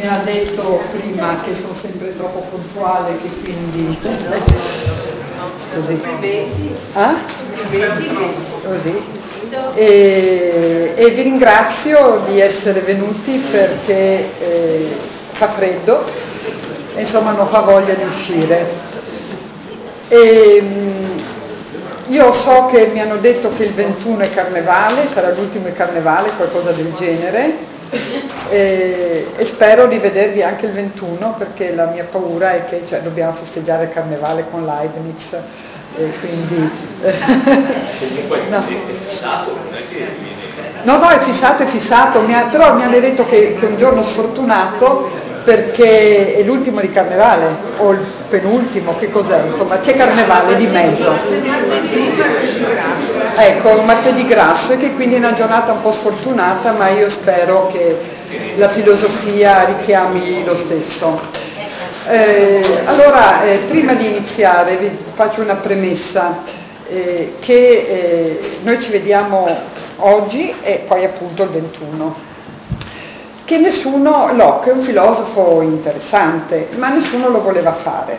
mi ha detto prima che sono sempre troppo puntuale, che quindi così. Così. E vi ringrazio di essere venuti perché fa freddo e insomma non fa voglia di uscire. Io so che mi hanno detto che il 21 è carnevale, sarà l'ultimo carnevale, qualcosa del genere, e spero di vedervi anche il 21 perché la mia paura è che dobbiamo festeggiare il carnevale con Leibniz e quindi no, è fissato, però mi hanno detto che è un giorno sfortunato perché è l'ultimo di carnevale o il penultimo, che cos'è? Insomma c'è carnevale di mezzo, ecco, martedì grasso, e che quindi è una giornata un po' sfortunata, ma io spero che la filosofia richiami lo stesso. Allora, prima di iniziare vi faccio una premessa, che noi ci vediamo oggi e poi appunto il 21. Che Locke è un filosofo interessante, ma nessuno lo voleva fare.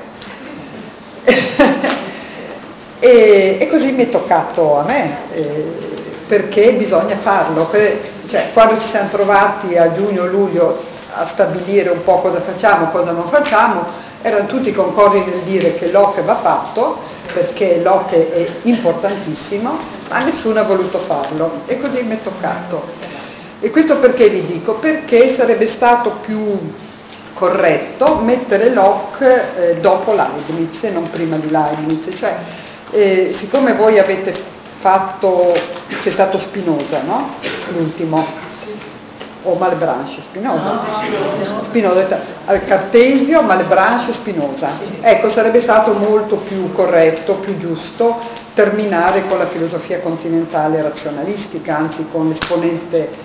E così mi è toccato a me, perché bisogna farlo. Quando ci siamo trovati a giugno-luglio a stabilire un po' cosa facciamo, cosa non facciamo, erano tutti concordi nel dire che Locke va fatto, perché Locke è importantissimo, ma nessuno ha voluto farlo. E così mi è toccato. E questo perché vi dico? Perché sarebbe stato più corretto mettere Locke dopo Leibniz e non prima di Leibniz. Siccome voi avete fatto, c'è stato Spinoza, no? L'ultimo, o Malebranche, Spinoza, Cartesio, Malebranche, Spinoza. Ecco, sarebbe stato molto più corretto, più giusto terminare con la filosofia continentale razionalistica, anzi con l'esponente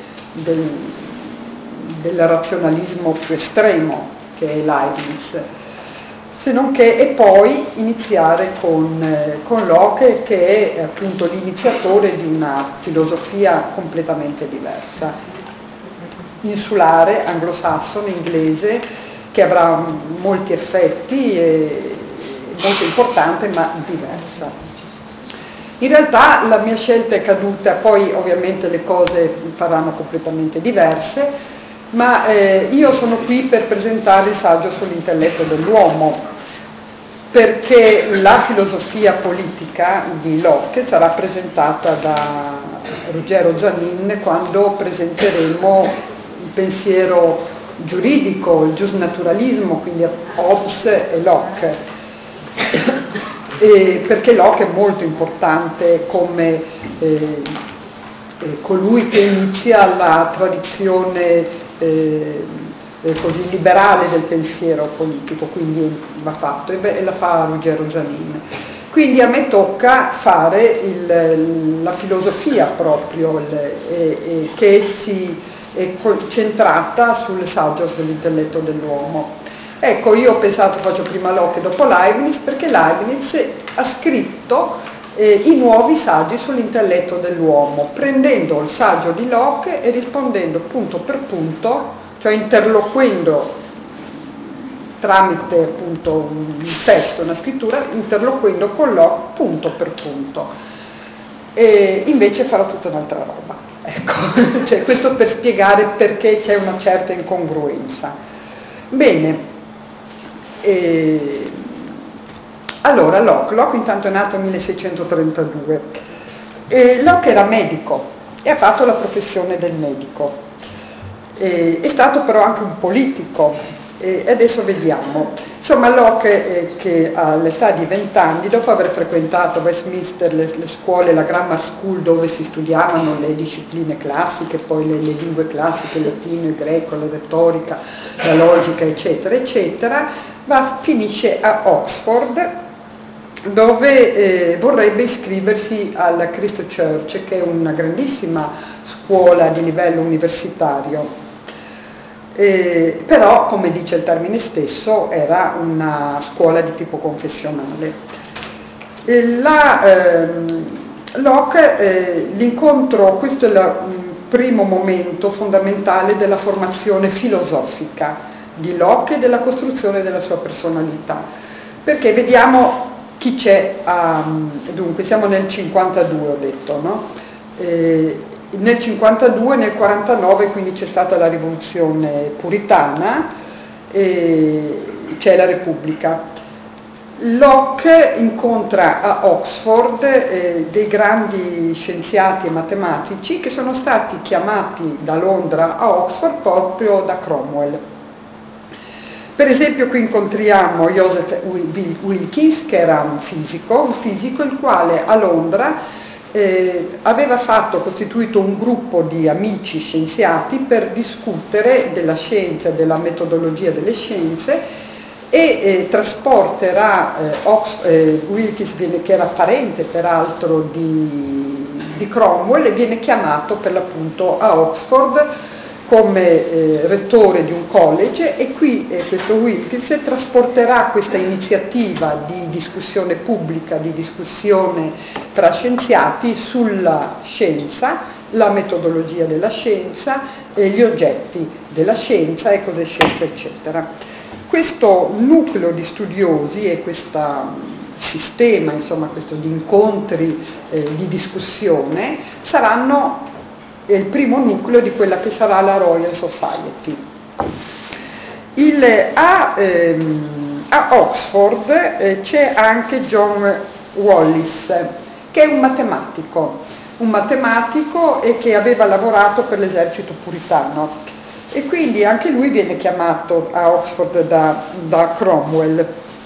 del razionalismo più estremo che è Leibniz, se non che, e poi iniziare con Locke, che è appunto l'iniziatore di una filosofia completamente diversa, insulare, anglosassone, inglese, che avrà molti effetti, molto importante ma diversa. In realtà la mia scelta è caduta, poi ovviamente le cose faranno completamente diverse, ma io sono qui per presentare il saggio sull'intelletto dell'uomo, perché la filosofia politica di Locke sarà presentata da Ruggero Zanin quando presenteremo il pensiero giuridico, il giusnaturalismo, quindi Hobbes e Locke. Perché Locke è molto importante come colui che inizia la tradizione così liberale del pensiero politico, quindi va fatto, e la fa Ruggero Zanin. Quindi a me tocca fare la filosofia proprio, che è centrata sul saggio sull'intelletto dell'uomo. Ecco, io ho pensato faccio prima Locke e dopo Leibniz, perché Leibniz ha scritto i nuovi saggi sull'intelletto dell'uomo, prendendo il saggio di Locke e rispondendo punto per punto, cioè interloquendo tramite appunto un testo, una scrittura, interloquendo con Locke punto per punto. E invece farò tutta un'altra roba. Ecco, questo per spiegare perché c'è una certa incongruenza. Bene. Allora, Locke intanto è nato nel 1632. Locke era medico e ha fatto la professione del medico. È stato però anche un politico, e adesso vediamo. Insomma, Locke, che all'età di 20 anni, dopo aver frequentato Westminster, le scuole, la Grammar School, dove si studiavano le discipline classiche, poi le lingue classiche, il latino, il greco, la retorica, la logica, eccetera, eccetera, finisce a Oxford, dove vorrebbe iscriversi alla Christ Church, che è una grandissima scuola di livello universitario. Però, come dice il termine stesso, era una scuola di tipo confessionale. Locke, l'incontro, questo è il primo momento fondamentale della formazione filosofica di Locke e della costruzione della sua personalità. Perché vediamo chi c'è, dunque siamo nel 52 ho detto, no? Nel 52, nel 49 quindi c'è stata la rivoluzione puritana, c'è la Repubblica. Locke incontra a Oxford dei grandi scienziati e matematici che sono stati chiamati da Londra a Oxford proprio da Cromwell. Per esempio qui incontriamo Joseph Wilkins, che era un fisico il quale a Londra aveva costituito un gruppo di amici scienziati per discutere della scienza e della metodologia delle scienze e trasporterà Wilkins, che era parente peraltro di Cromwell, e viene chiamato per l'appunto a Oxford come rettore di un college, e qui questo Wilkins trasporterà questa iniziativa di discussione pubblica, di discussione tra scienziati sulla scienza, la metodologia della scienza, gli oggetti della scienza e cos'è scienza, eccetera. Questo nucleo di studiosi e questo sistema, insomma, questo di incontri di discussione saranno il primo nucleo di quella che sarà la Royal Society. A Oxford c'è anche John Wallis, che è un matematico e che aveva lavorato per l'esercito puritano, e quindi anche lui viene chiamato a Oxford da Cromwell.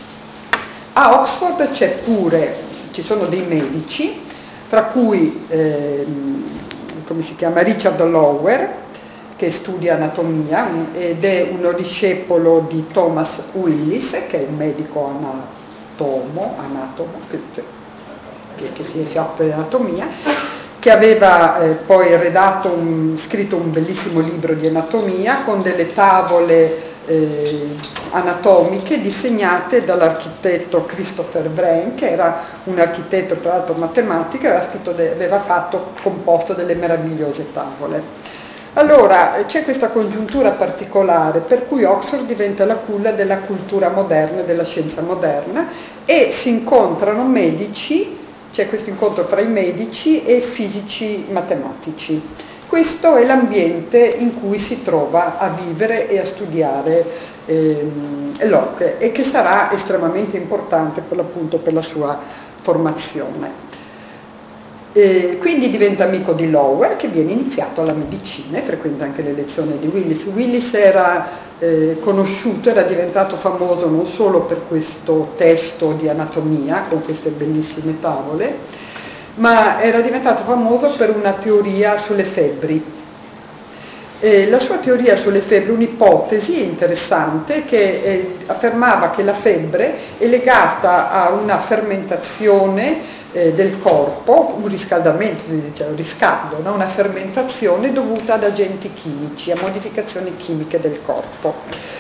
A Oxford ci sono dei medici, tra cui come si chiama, Richard Lower, che studia anatomia ed è uno discepolo di Thomas Willis, che è un medico anatomo che si occupa di anatomia, che aveva poi scritto un bellissimo libro di anatomia con delle tavole anatomiche disegnate dall'architetto Christopher Wren, che era un architetto tra l'altro matematico, aveva composto delle meravigliose tavole. Allora c'è questa congiuntura particolare per cui Oxford diventa la culla della cultura moderna, della scienza moderna, e si incontrano medici. C'è questo incontro tra i medici e fisici matematici. Questo è l'ambiente in cui si trova a vivere e a studiare Locke, e che sarà estremamente importante per l'appunto per la sua formazione. Quindi diventa amico di Lower, che viene iniziato alla medicina e frequenta anche le lezioni di Willis. Willis era conosciuto, era diventato famoso non solo per questo testo di anatomia con queste bellissime tavole, ma era diventato famoso per una teoria sulle febbri. La sua teoria sulle febbri, un'ipotesi interessante che affermava che la febbre è legata a una fermentazione del corpo, un riscaldamento, si dice, un riscaldo, no? Una fermentazione dovuta ad agenti chimici, a modificazioni chimiche del corpo.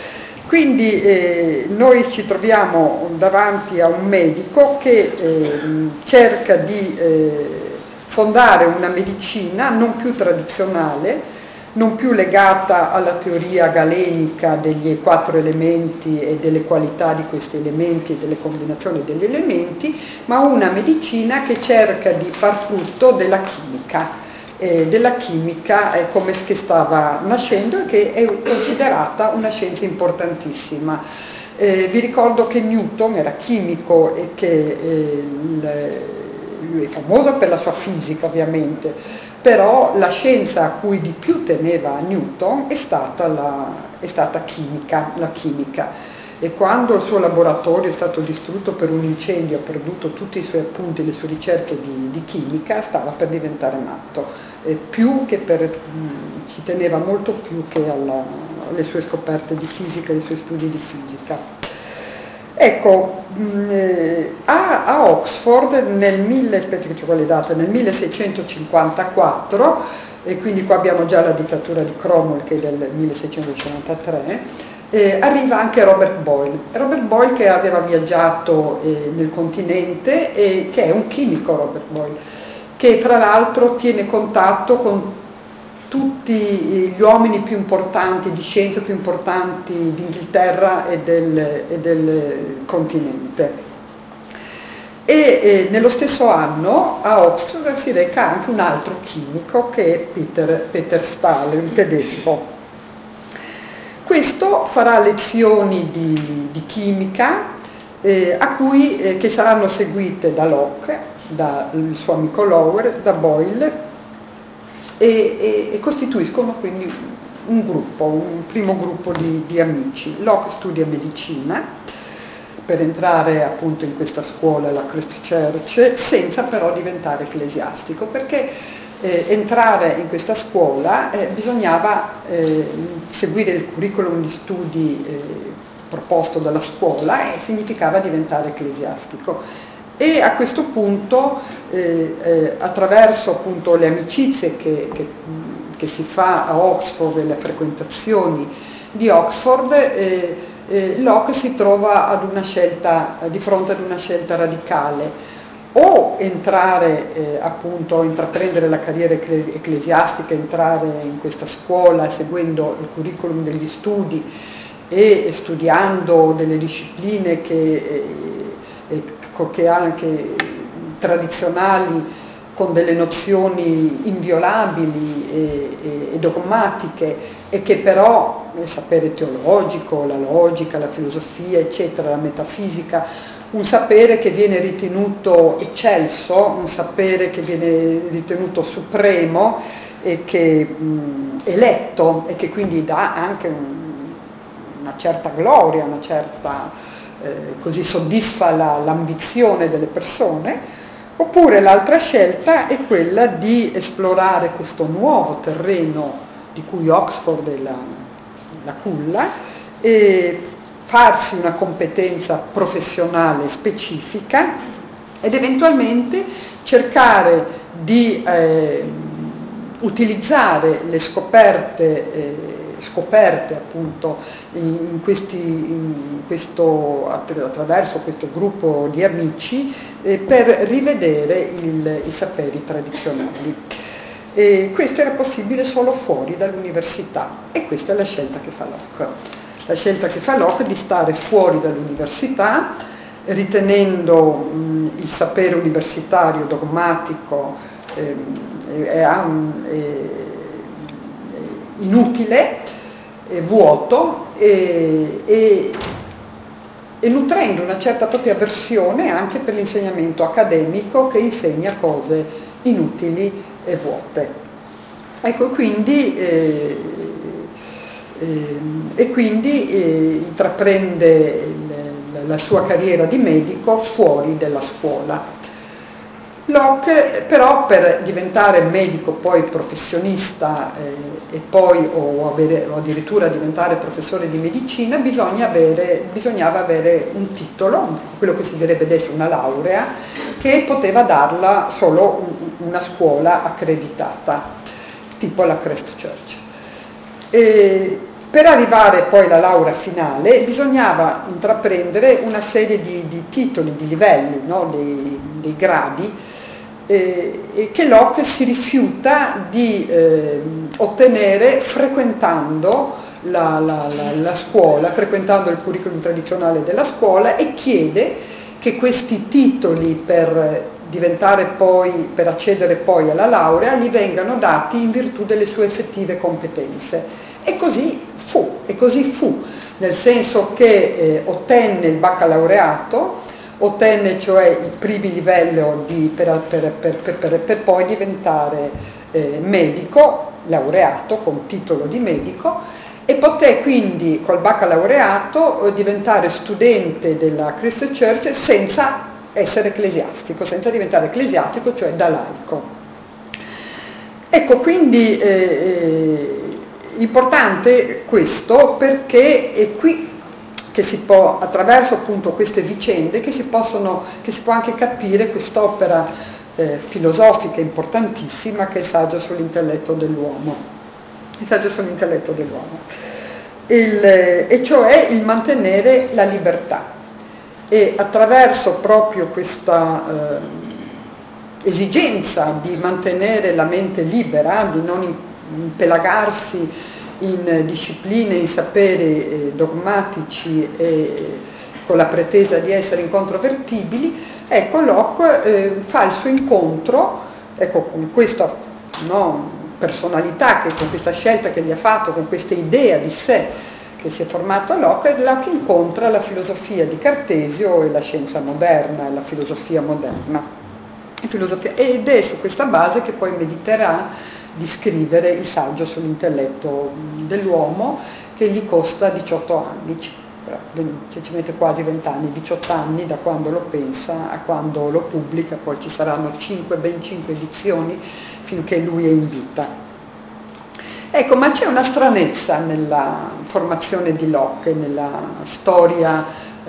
Quindi noi ci troviamo davanti a un medico che cerca di fondare una medicina non più tradizionale, non più legata alla teoria galenica degli 4 elementi e delle qualità di questi elementi e delle combinazioni degli elementi, ma una medicina che cerca di far frutto della chimica come che stava nascendo e che è considerata una scienza importantissima. Vi ricordo che Newton era chimico e che lui è famoso per la sua fisica ovviamente, però la scienza a cui di più teneva Newton è stata la chimica. E quando il suo laboratorio è stato distrutto per un incendio, ha perduto tutti i suoi appunti, le sue ricerche di chimica, stava per diventare matto, ci teneva molto più che alle sue scoperte di fisica, ai suoi studi di fisica. Ecco, a Oxford nel 1654, e quindi qua abbiamo già la dittatura di Cromwell che è del 1653, arriva anche Robert Boyle. Robert Boyle, che aveva viaggiato nel continente e che è un chimico, Robert Boyle, che tra l'altro tiene contatto con tutti gli uomini più importanti di scienza, più importanti d'Inghilterra e del continente. E nello stesso anno a Oxford si reca anche un altro chimico che è Peter Stahl, un tedesco. Questo farà lezioni di chimica che saranno seguite da Locke, dal suo amico Lower, da Boyle e costituiscono quindi un primo gruppo di amici. Locke studia medicina per entrare appunto in questa scuola, la Christ Church, senza però diventare ecclesiastico, perché entrare in questa scuola bisognava seguire il curriculum di studi proposto dalla scuola e significava diventare ecclesiastico. E a questo punto, attraverso appunto le amicizie che si fa a Oxford e le frequentazioni di Oxford, Locke si trova di fronte ad una scelta radicale: o entrare intraprendere la carriera ecclesiastica, entrare in questa scuola seguendo il curriculum degli studi e studiando delle discipline che anche tradizionali, con delle nozioni inviolabili e dogmatiche, e che però il sapere teologico, la logica, la filosofia, eccetera, la metafisica, un sapere che viene ritenuto eccelso, un sapere che viene ritenuto supremo e che eletto, e che quindi dà anche una certa gloria, una certa così soddisfa l'ambizione delle persone. Oppure l'altra scelta è quella di esplorare questo nuovo terreno di cui Oxford è la culla, e farsi una competenza professionale specifica ed eventualmente cercare di utilizzare le scoperte appunto attraverso questo gruppo di amici per rivedere i saperi tradizionali. E questo era possibile solo fuori dall'università, e questa è la scelta che fa Locke. La scelta che fa Locke di stare fuori dall'università, ritenendo il sapere universitario dogmatico inutile, vuoto, e nutrendo una certa propria avversione anche per l'insegnamento accademico, che insegna cose inutili e vuote. Ecco, quindi intraprende la sua carriera di medico fuori dalla scuola. Locke però, per diventare medico poi professionista e poi o addirittura diventare professore di medicina, bisognava avere un titolo, quello che si direbbe adesso una laurea, che poteva darla solo una scuola accreditata, tipo la Christ Church. Per arrivare poi alla laurea finale bisognava intraprendere una serie di titoli, di livelli, no? dei gradi, che Locke si rifiuta di ottenere frequentando la scuola, frequentando il curriculum tradizionale della scuola, e chiede che questi titoli per accedere poi alla laurea gli vengano dati in virtù delle sue effettive competenze. E così fu, nel senso che ottenne il baccalaureato, ottenne cioè il primo livello per poi diventare medico, laureato con titolo di medico, e poté quindi col baccalaureato diventare studente della Christ Church senza essere ecclesiastico, senza diventare ecclesiastico, cioè da laico. Ecco, quindi importante questo, perché è qui che si può, attraverso appunto queste vicende, che si può anche capire quest'opera filosofica importantissima che è il Saggio sull'intelletto dell'uomo. Il Saggio sull'intelletto dell'uomo. E cioè il mantenere la libertà. E attraverso proprio questa esigenza di mantenere la mente libera, di impelagarsi in discipline, in saperi dogmatici e con la pretesa di essere incontrovertibili, ecco Locke fa il suo incontro, ecco, con questa personalità, con questa scelta che gli ha fatto, con questa idea di sé che si è formato a Locke incontra la filosofia di Cartesio e la scienza moderna, la filosofia moderna. Ed è su questa base che poi mediterà di scrivere il saggio sull'intelletto dell'uomo, che gli costa 18 anni, ci mette quasi 20 anni, 18 anni da quando lo pensa a quando lo pubblica, poi ci saranno ben 5 edizioni finché lui è in vita. Ecco, ma c'è una stranezza nella formazione di Locke, nella storia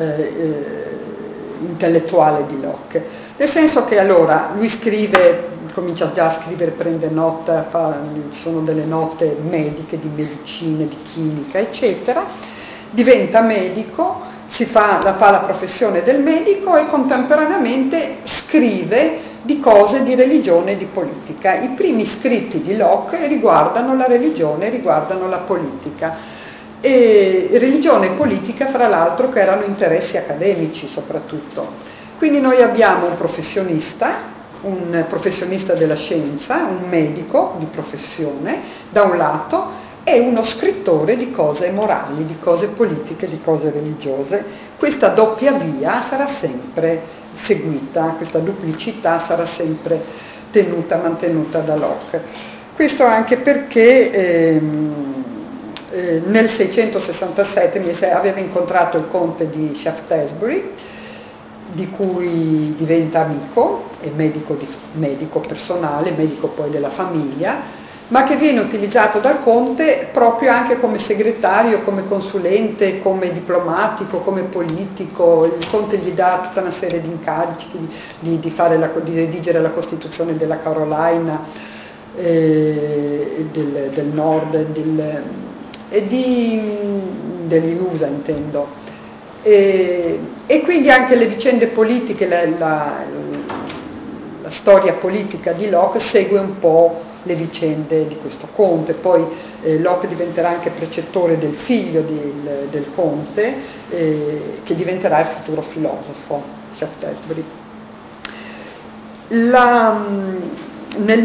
intellettuale di Locke, nel senso che allora lui scrive, comincia già a scrivere, prende nota, sono delle note mediche, di medicina, di chimica, eccetera, diventa medico, fa la professione del medico e contemporaneamente scrive di cose di religione e di politica. I primi scritti di Locke riguardano la religione, riguardano la politica. E religione e politica, fra l'altro, che erano interessi accademici soprattutto. Quindi noi abbiamo un professionista della scienza, un medico di professione, da un lato, e uno scrittore di cose morali, di cose politiche, di cose religiose. Questa doppia via sarà sempre seguita, questa duplicità sarà sempre mantenuta da Locke. Questo anche perché nel 667 aveva incontrato il conte di Shaftesbury, di cui diventa amico, è medico personale, medico poi della famiglia, ma che viene utilizzato dal conte proprio anche come segretario, come consulente, come diplomatico, come politico. Il conte gli dà tutta una serie di incarichi di redigere la Costituzione della Carolina, del Nord e degli USA, intendo. E quindi anche le vicende politiche, la storia politica di Locke segue un po' le vicende di questo conte. Poi Locke diventerà anche precettore del figlio del conte, che diventerà il futuro filosofo, Shaftesbury. Nel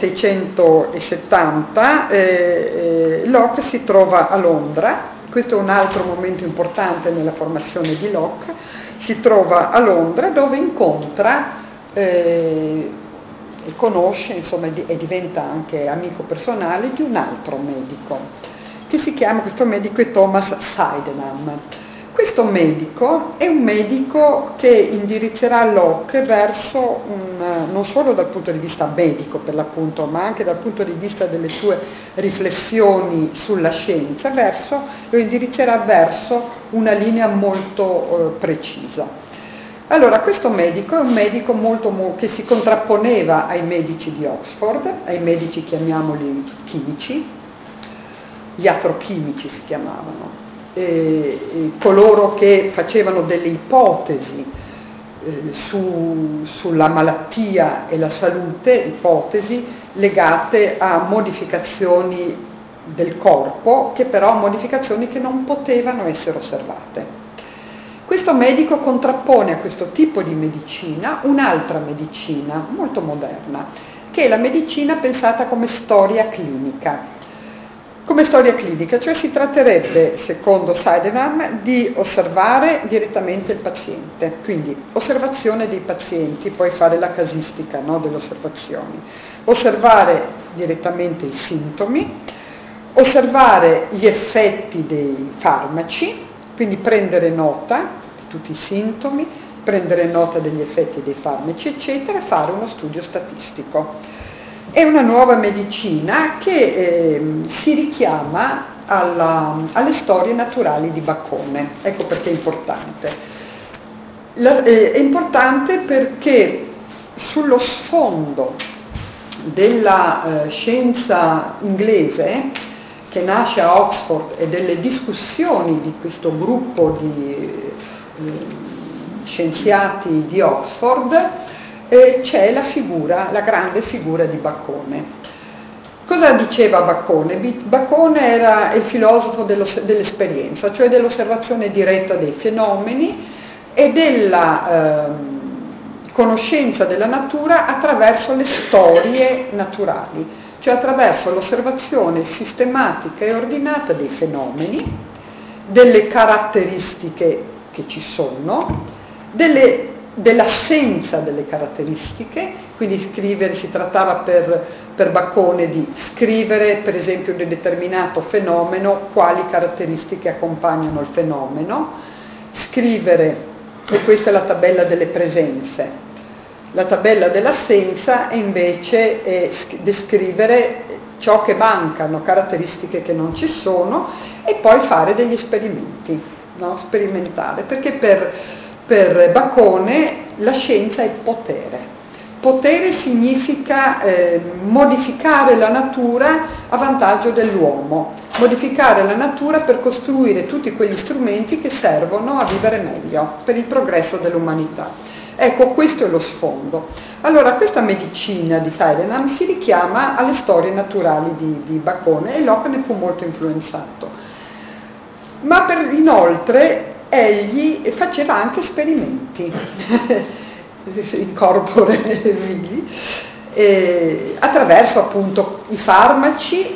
1670 Locke si trova a Londra. Questo è un altro momento importante nella formazione di Locke. Si trova a Londra, dove incontra e conosce, insomma, e diventa anche amico personale di un altro medico, questo medico è Thomas Sydenham. Questo medico è un medico che indirizzerà Locke verso non solo dal punto di vista medico per l'appunto, ma anche dal punto di vista delle sue riflessioni sulla scienza, lo indirizzerà verso una linea molto precisa. Allora, questo medico è un medico che si contrapponeva ai medici di Oxford, ai medici, chiamiamoli chimici, gli atrochimici si chiamavano, coloro che facevano delle ipotesi sulla malattia e la salute, ipotesi legate a modificazioni del corpo, che però modificazioni che non potevano essere osservate. Questo medico contrappone a questo tipo di medicina un'altra medicina molto moderna, che è la medicina pensata come storia clinica. Come storia clinica, cioè si tratterebbe, secondo Sydenham, di osservare direttamente il paziente, quindi osservazione dei pazienti, poi fare la casistica, no, delle osservazioni, osservare direttamente i sintomi, osservare gli effetti dei farmaci, quindi prendere nota di tutti i sintomi, prendere nota degli effetti dei farmaci, eccetera, e fare uno studio statistico. È una nuova medicina che si richiama alle storie naturali di Bacone. Ecco perché è importante. È importante perché sullo sfondo della scienza inglese, che nasce a Oxford, e delle discussioni di questo gruppo di scienziati di Oxford, c'è la grande figura di Bacone. Cosa diceva Bacone? Bacone era il filosofo dell'esperienza, cioè dell'osservazione diretta dei fenomeni e della conoscenza della natura attraverso le storie naturali, cioè attraverso l'osservazione sistematica e ordinata dei fenomeni, delle caratteristiche che ci sono, dell'assenza delle caratteristiche, quindi scrivere, si trattava per Bacone di scrivere per esempio di determinato fenomeno, quali caratteristiche accompagnano il fenomeno, scrivere, e questa è la tabella delle presenze. La tabella dell'assenza è invece descrivere ciò che mancano, caratteristiche che non ci sono, e poi fare degli esperimenti, no? Sperimentare, perché per Bacone la scienza è potere. Potere significa modificare la natura a vantaggio dell'uomo, modificare la natura per costruire tutti quegli strumenti che servono a vivere meglio, per il progresso dell'umanità. Ecco, questo è lo sfondo. Allora, questa medicina di Sydenham si richiama alle storie naturali di Bacone e Locke ne fu molto influenzato. Ma inoltre egli faceva anche esperimenti in corpore vili, attraverso appunto i farmaci,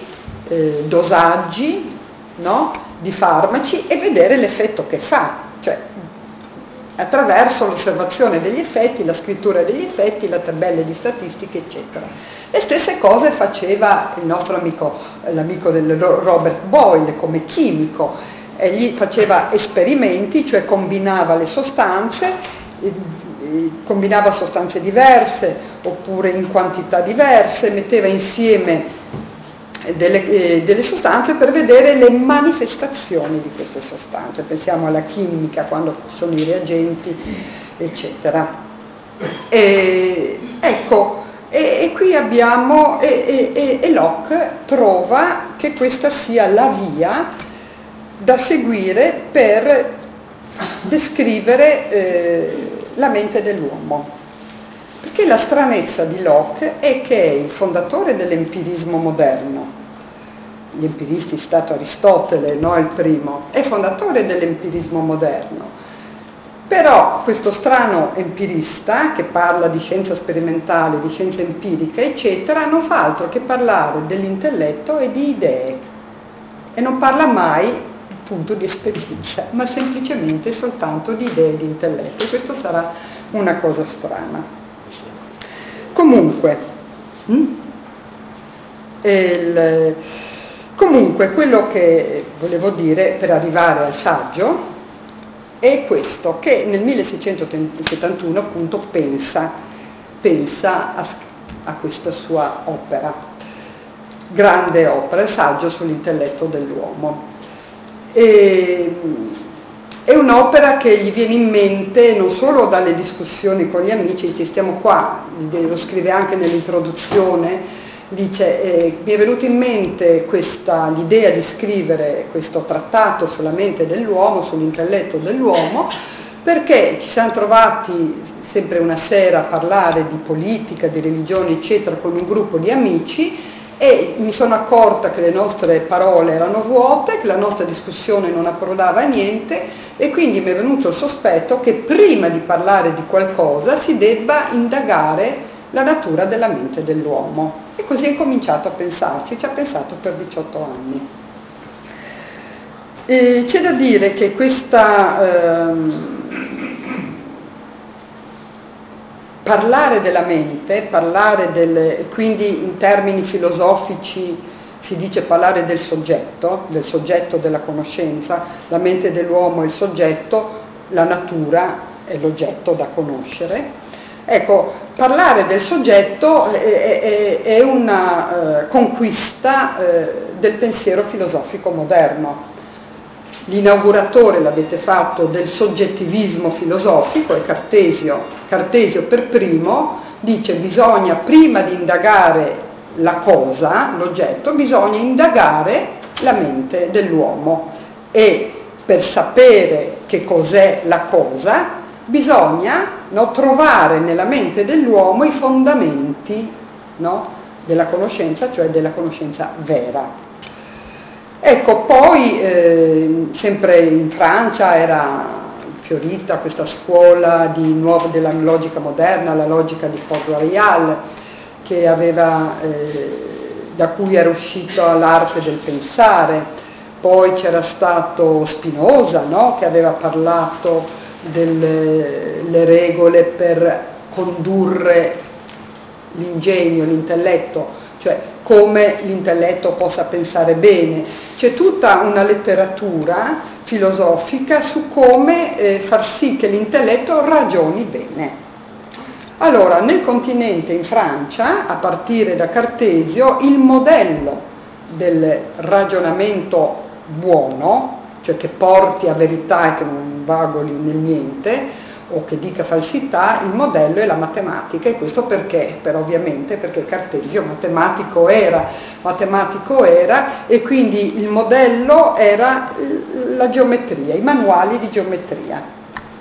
dosaggi, no? Di farmaci, e vedere l'effetto che fa, cioè attraverso l'osservazione degli effetti, la scrittura degli effetti, le tabelle di statistiche, eccetera. Le stesse cose faceva il nostro amico, l'amico del Robert Boyle come chimico. Egli faceva esperimenti, cioè combinava le sostanze, combinava sostanze diverse oppure in quantità diverse, metteva insieme delle sostanze per vedere le manifestazioni di queste sostanze. Pensiamo alla chimica, quando sono i reagenti, eccetera. Ecco, e qui abbiamo, e Locke trova che questa sia la via da seguire per descrivere la mente dell'uomo. Perché la stranezza di Locke è che è il fondatore dell'empirismo moderno. Gli empiristi, stato Aristotele, no, il primo, è fondatore dell'empirismo moderno. Però questo strano empirista, che parla di scienza sperimentale, di scienza empirica, eccetera, non fa altro che parlare dell'intelletto e di idee. E non parla mai appunto di esperienza, ma semplicemente soltanto di idee e di intelletto. E questo sarà una cosa strana. Comunque, quello che volevo dire per arrivare al saggio è questo, che nel 1671 appunto pensa a questa sua opera, grande opera, il saggio sull'intelletto dell'uomo. È un'opera che gli viene in mente non solo dalle discussioni con gli amici, ci stiamo qua, lo scrive anche nell'introduzione, dice mi è venuta in mente l'idea di scrivere questo trattato sulla mente dell'uomo, sull'intelletto dell'uomo, perché ci siamo trovati sempre una sera a parlare di politica, di religione, eccetera, con un gruppo di amici, e mi sono accorta che le nostre parole erano vuote, che la nostra discussione non approdava a niente, e quindi mi è venuto il sospetto che prima di parlare di qualcosa si debba indagare la natura della mente dell'uomo. E così è cominciato a pensarci, ci ha pensato per 18 anni. C'è da dire che parlare della mente, quindi in termini filosofici si dice parlare del soggetto della conoscenza, la mente dell'uomo è il soggetto, la natura è l'oggetto da conoscere. Ecco, parlare del soggetto è una conquista del pensiero filosofico moderno. L'inauguratore, l'avete fatto, del soggettivismo filosofico è Cartesio. Cartesio per primo dice bisogna, prima di indagare la cosa, l'oggetto, bisogna indagare la mente dell'uomo, e per sapere che cos'è la cosa bisogna, no, trovare nella mente dell'uomo i fondamenti, no, della conoscenza, cioè della conoscenza vera. Ecco, poi sempre in Francia era fiorita questa scuola della logica moderna, la logica di Port-Royal, che da cui era uscita l'arte del pensare. Poi c'era stato Spinoza, no? Che aveva parlato delle regole per condurre l'ingegno, l'intelletto, cioè come l'intelletto possa pensare bene. C'è tutta una letteratura filosofica su come far sì che l'intelletto ragioni bene. Allora, nel continente, in Francia, a partire da Cartesio, il modello del ragionamento buono, cioè che porti a verità e che non vagoli nel niente, o che dica falsità, il modello è la matematica. E questo perché? Ovviamente perché Cartesio matematico era, e quindi il modello era la geometria, i manuali di geometria.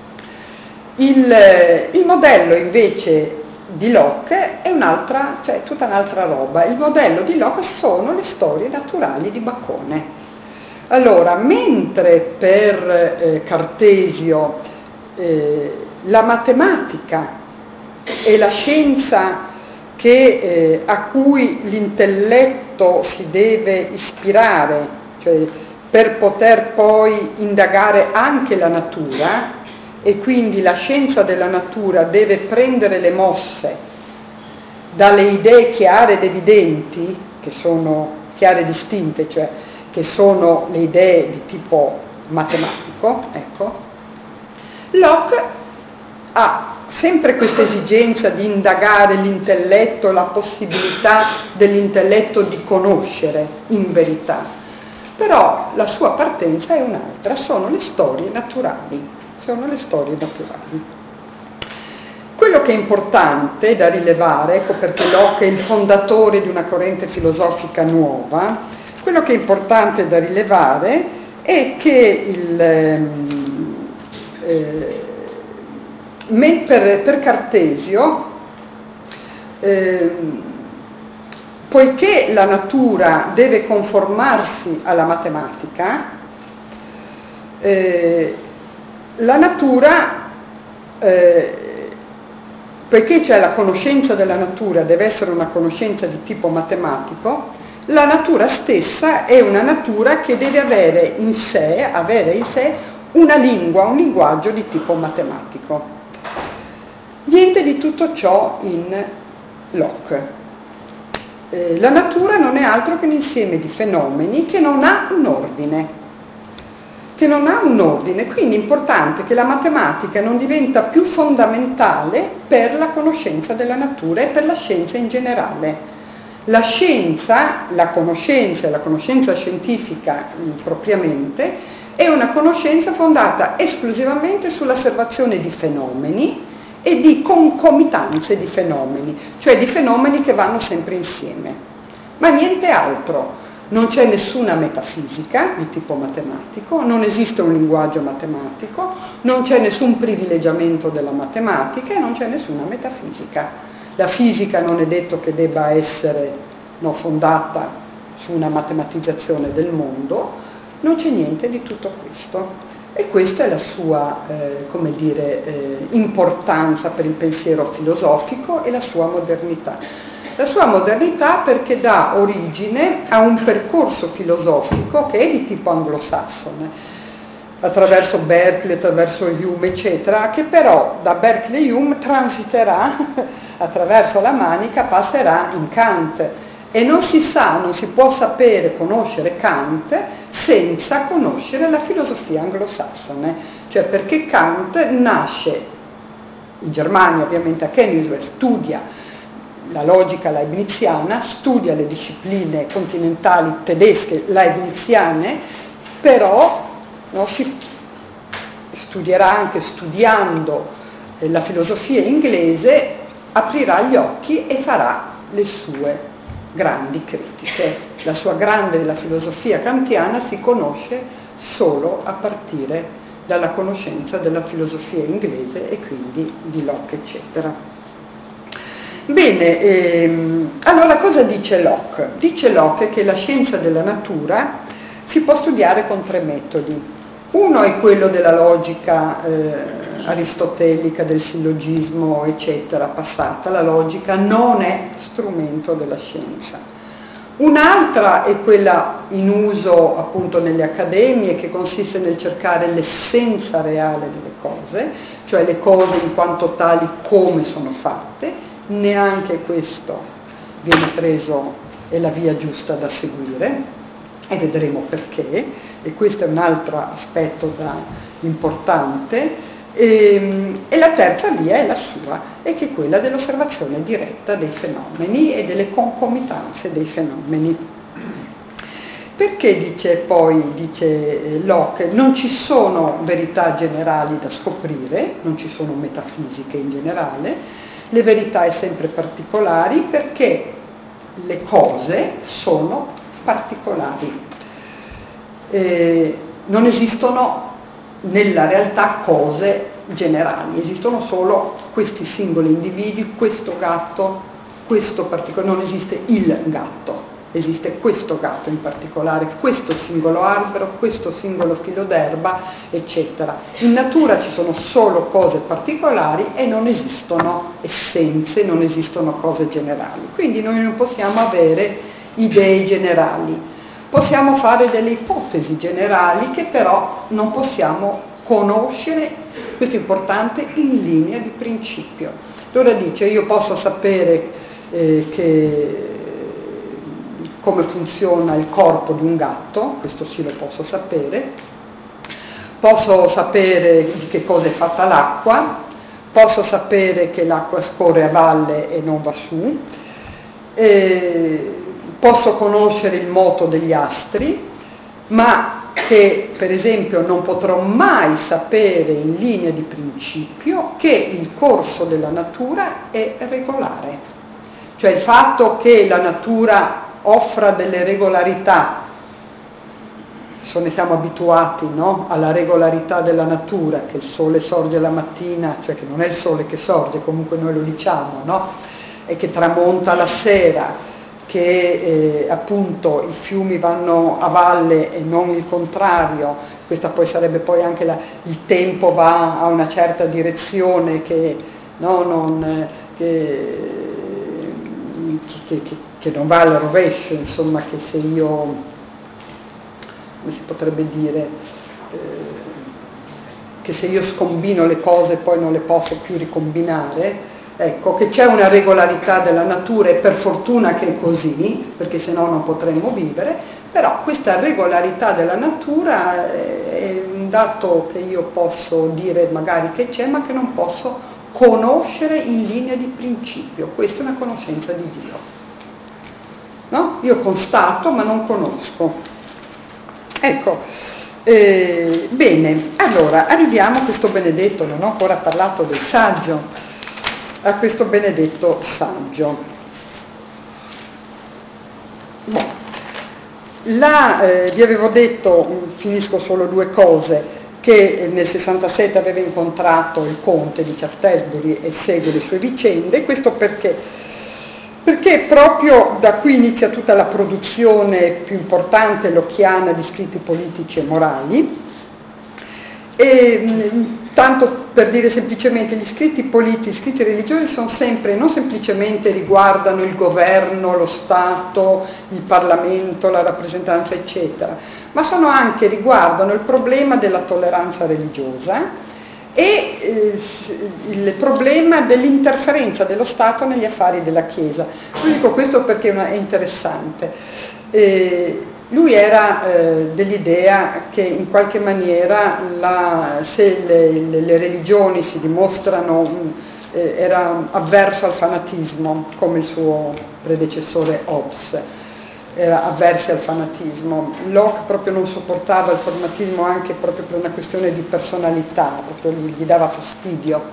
Il modello invece di Locke è un'altra, cioè tutta un'altra roba. Il modello di Locke sono le storie naturali di Bacone. Allora, mentre per Cartesio la matematica è la scienza a cui l'intelletto si deve ispirare, cioè per poter poi indagare anche la natura, e quindi la scienza della natura deve prendere le mosse dalle idee chiare ed evidenti, che sono chiare e distinte, cioè che sono le idee di tipo matematico, ecco. Locke ha sempre questa esigenza di indagare l'intelletto, la possibilità dell'intelletto di conoscere in verità, però la sua partenza è un'altra, sono le storie naturali. Quello che è importante da rilevare, ecco perché Locke è il fondatore di una corrente filosofica nuova, quello che è importante da rilevare è che per Cartesio, poiché la natura deve conformarsi alla matematica, la natura, poiché c'è la conoscenza della natura, deve essere una conoscenza di tipo matematico, la natura stessa è una natura che deve avere in sé una lingua, un linguaggio di tipo matematico. Niente di tutto ciò in Locke. La natura non è altro che un insieme di fenomeni che non ha un ordine. Quindi è importante che la matematica non diventa più fondamentale per la conoscenza della natura e per la scienza in generale. La scienza, la conoscenza scientifica propriamente, è una conoscenza fondata esclusivamente sull'osservazione di fenomeni e di concomitanze di fenomeni, cioè di fenomeni che vanno sempre insieme, ma niente altro. Non c'è nessuna metafisica di tipo matematico, non esiste un linguaggio matematico, non c'è nessun privilegiamento della matematica e non c'è nessuna metafisica. La fisica non è detto che debba essere fondata su una matematizzazione del mondo, non c'è niente di tutto questo. E questa è la sua, importanza per il pensiero filosofico e la sua modernità. La sua modernità perché dà origine a un percorso filosofico che è di tipo anglosassone, attraverso Berkeley, attraverso Hume, eccetera, che però da Berkeley e Hume transiterà attraverso la Manica, passerà in Kant. E non si può sapere, conoscere Kant senza conoscere la filosofia anglosassone, cioè perché Kant nasce in Germania, ovviamente a Königsberg, studia la logica leibniziana, studia le discipline continentali tedesche leibniziane, però si studierà anche studiando la filosofia inglese, aprirà gli occhi e farà le sue grandi critiche. La filosofia kantiana si conosce solo a partire dalla conoscenza della filosofia inglese e quindi di Locke, eccetera. Bene, allora cosa dice Locke? Dice Locke che la scienza della natura si può studiare con 3 metodi. Uno è quello della logica aristotelica, del sillogismo, eccetera, passata. La logica non è strumento della scienza. Un'altra è quella in uso appunto nelle accademie, che consiste nel cercare l'essenza reale delle cose, cioè le cose in quanto tali come sono fatte. Neanche questo viene preso, è la via giusta da seguire, e vedremo perché, e questo è un altro aspetto importante. E la terza via è la sua, e che è quella dell'osservazione diretta dei fenomeni e delle concomitanze dei fenomeni. Perché dice Locke, non ci sono verità generali da scoprire, non ci sono metafisiche in generale, le verità è sempre particolari, perché le cose sono particolari. Non esistono nella realtà cose generali, esistono solo questi singoli individui, questo gatto, questo particolare, non esiste il gatto, esiste questo gatto in particolare, questo singolo albero, questo singolo filo d'erba, eccetera. In natura ci sono solo cose particolari e non esistono essenze, non esistono cose generali. Quindi noi non possiamo avere idee generali. Possiamo fare delle ipotesi generali che però non possiamo conoscere, questo è importante, in linea di principio. Allora dice, io posso sapere come funziona il corpo di un gatto, questo sì lo posso sapere di che cosa è fatta l'acqua, posso sapere che l'acqua scorre a valle e non va su, posso conoscere il moto degli astri, ma che per esempio non potrò mai sapere in linea di principio che il corso della natura è regolare. Cioè il fatto che la natura offra delle regolarità, ne siamo abituati, no? Alla regolarità della natura, che il sole sorge la mattina, cioè che non è il sole che sorge, comunque noi lo diciamo, no? E che tramonta la sera, che appunto i fiumi vanno a valle e non il contrario, questa poi sarebbe poi anche il tempo va a una certa direzione che, no, che non va al rovescio, insomma, che se io, come si potrebbe dire, che se io scombino le cose poi non le posso più ricombinare. Ecco, che c'è una regolarità della natura, e per fortuna che è così, perché sennò non potremmo vivere, però questa regolarità della natura è un dato che io posso dire magari che c'è, ma che non posso conoscere in linea di principio. Questa è una conoscenza di Dio. No? Io constato ma non conosco. Ecco, bene, allora arriviamo a questo benedetto, non ho ancora parlato del saggio, a questo benedetto saggio. Vi avevo detto, finisco solo 2 cose, che nel 67 aveva incontrato il conte di Shaftesbury e segue le sue vicende. Questo perché proprio da qui inizia tutta la produzione più importante locchiana di scritti politici e morali. E tanto per dire semplicemente, gli scritti politici, gli scritti religiosi sono sempre, non semplicemente riguardano il governo, lo Stato, il Parlamento, la rappresentanza, eccetera, ma riguardano il problema della tolleranza religiosa e il problema dell'interferenza dello Stato negli affari della Chiesa. Io dico questo perché è interessante. Lui era dell'idea che in qualche maniera se le religioni si dimostrano, era avverso al fanatismo, come il suo predecessore Hobbes, era avverso al fanatismo. Locke proprio non sopportava il fanatismo, anche proprio per una questione di personalità, proprio gli dava fastidio.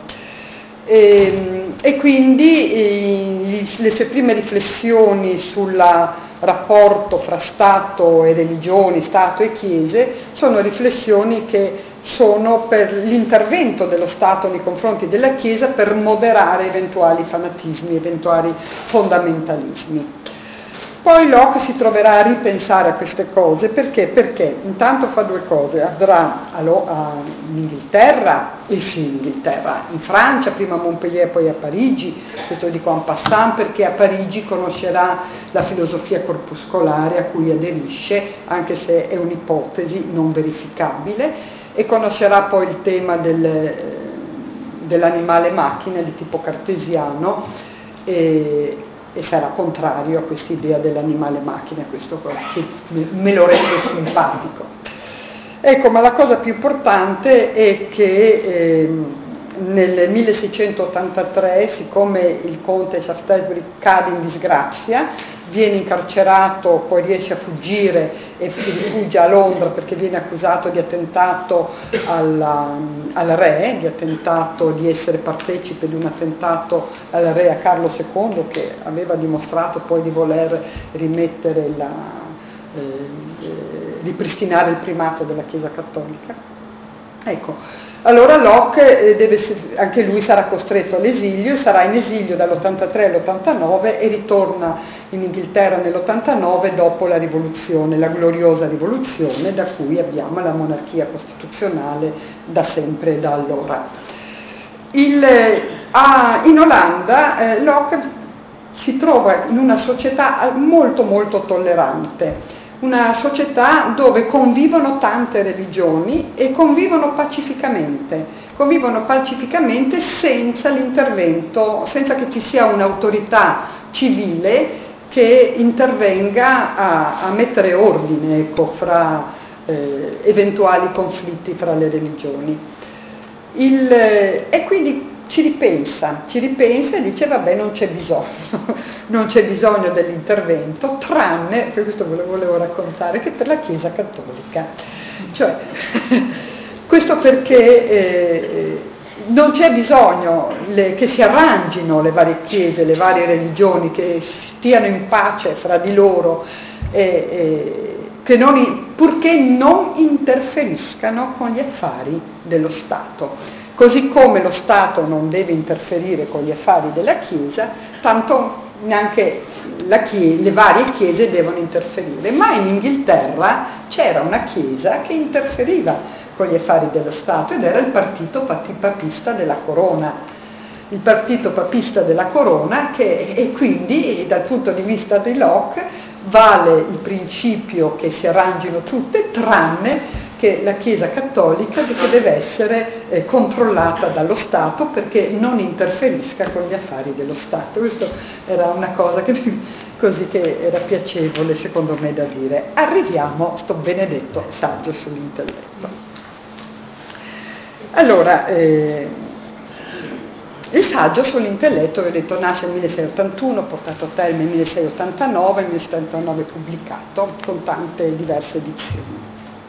E quindi le sue prime riflessioni sul rapporto fra Stato e religioni, Stato e Chiese, sono riflessioni che sono per l'intervento dello Stato nei confronti della Chiesa per moderare eventuali fanatismi, eventuali fondamentalismi. Poi Locke si troverà a ripensare a queste cose, perché? Perché intanto fa due cose: andrà in Inghilterra, in Francia, prima a Montpellier e poi a Parigi, questo lo dico en passant perché a Parigi conoscerà la filosofia corpuscolare a cui aderisce, anche se è un'ipotesi non verificabile, e conoscerà poi il tema dell'animale macchina di tipo cartesiano, e sarà contrario a quest'idea dell'animale macchina, questo me lo rende simpatico. Ecco, ma la cosa più importante è che nel 1683, siccome il conte Shaftesbury cade in disgrazia, viene incarcerato, poi riesce a fuggire e si rifugia a Londra perché viene accusato di attentato al re, di attentato, di essere partecipe di un attentato al re, a Carlo II, che aveva dimostrato poi di voler rimettere ripristinare il primato della Chiesa Cattolica. Ecco, allora Locke anche lui sarà costretto all'esilio, sarà in esilio dall'83 all'89 e ritorna in Inghilterra nell'89 dopo la rivoluzione, la gloriosa rivoluzione da cui abbiamo la monarchia costituzionale da sempre e da allora. In Olanda Locke si trova in una società molto molto tollerante, una società dove convivono tante religioni e convivono pacificamente senza l'intervento, senza che ci sia un'autorità civile che intervenga a mettere ordine, ecco, fra eventuali conflitti fra le religioni. E quindi ci ripensa e dice vabbè, non c'è bisogno dell'intervento, tranne, per questo ve lo volevo raccontare, che per la Chiesa Cattolica. Cioè, questo perché non c'è bisogno che si arrangino le varie chiese, le varie religioni, che stiano in pace fra di loro, purché non interferiscano con gli affari dello Stato. Così come lo Stato non deve interferire con gli affari della Chiesa, tanto neanche le varie chiese devono interferire. Ma in Inghilterra c'era una chiesa che interferiva con gli affari dello Stato ed era il partito papista della Corona. Il partito papista della Corona e quindi dal punto di vista di Locke vale il principio che si arrangino tutte tranne che la Chiesa Cattolica che deve essere controllata dallo Stato perché non interferisca con gli affari dello Stato. Questa era una cosa che era piacevole secondo me da dire. Arriviamo a sto benedetto saggio sull'intelletto. Allora, il saggio sull'intelletto, vi ho detto, nasce nel 1681, portato a termine nel 1689, nel 1689 pubblicato con tante diverse edizioni.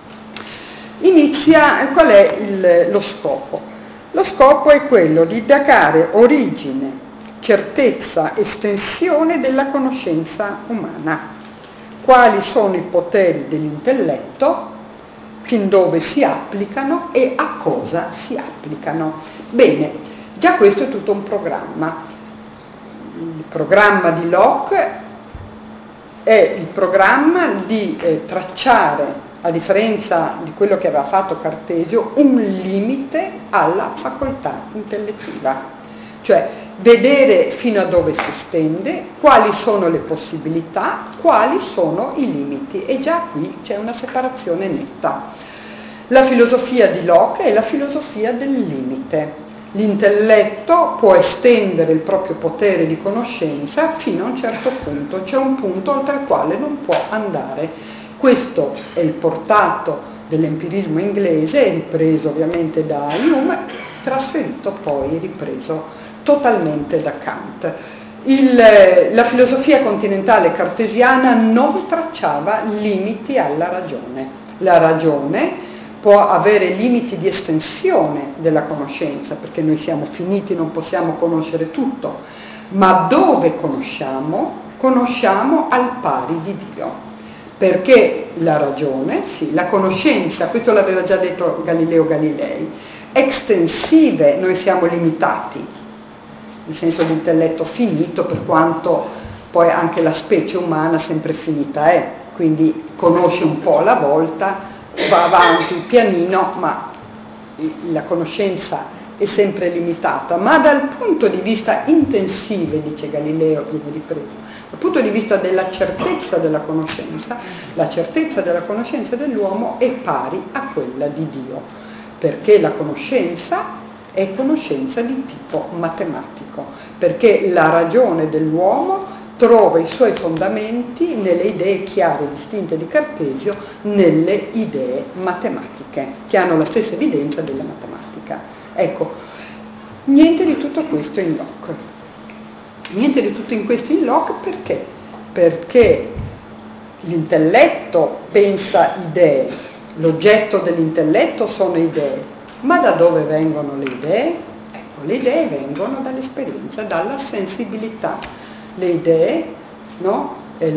Qual è lo scopo? Lo scopo è quello di dare origine, certezza, estensione della conoscenza umana. Quali sono i poteri dell'intelletto, fin dove si applicano e a cosa si applicano. Bene, già questo è tutto un programma. Il programma di Locke è il programma di tracciare, a differenza di quello che aveva fatto Cartesio, un limite alla facoltà intellettiva, cioè vedere fino a dove si stende, quali sono le possibilità, quali sono i limiti, e già qui c'è una separazione netta. La filosofia di Locke è la filosofia del limite. L'intelletto può estendere il proprio potere di conoscenza fino a un certo punto, c'è un punto oltre il quale non può andare. Questo è il portato dell'empirismo inglese, ripreso ovviamente da Hume, trasferito poi, ripreso totalmente da Kant. La filosofia continentale cartesiana non tracciava limiti alla ragione. La ragione può avere limiti di estensione della conoscenza, perché noi siamo finiti, non possiamo conoscere tutto, ma dove conosciamo? Conosciamo al pari di Dio. perché la ragione, sì, la conoscenza, questo l'aveva già detto Galileo Galilei, estensive noi siamo limitati, nel senso di intelletto finito, per quanto poi anche la specie umana sempre finita è, quindi conosce un po' alla volta, va avanti pianino, ma la conoscenza è sempre limitata, ma dal punto di vista intensive, dice Galileo, viene ripreso, dal punto di vista della certezza della conoscenza, la certezza della conoscenza dell'uomo è pari a quella di Dio, perché la conoscenza è conoscenza di tipo matematico, perché la ragione dell'uomo trova i suoi fondamenti nelle idee chiare e distinte di Cartesio, nelle idee matematiche, che hanno la stessa evidenza della matematica. Ecco, niente di tutto questo in Locke. Niente di tutto in questo in Locke perché? Perché l'intelletto pensa idee, l'oggetto dell'intelletto sono idee, ma da dove vengono le idee? Ecco, le idee vengono dall'esperienza, dalla sensibilità. Le idee, no,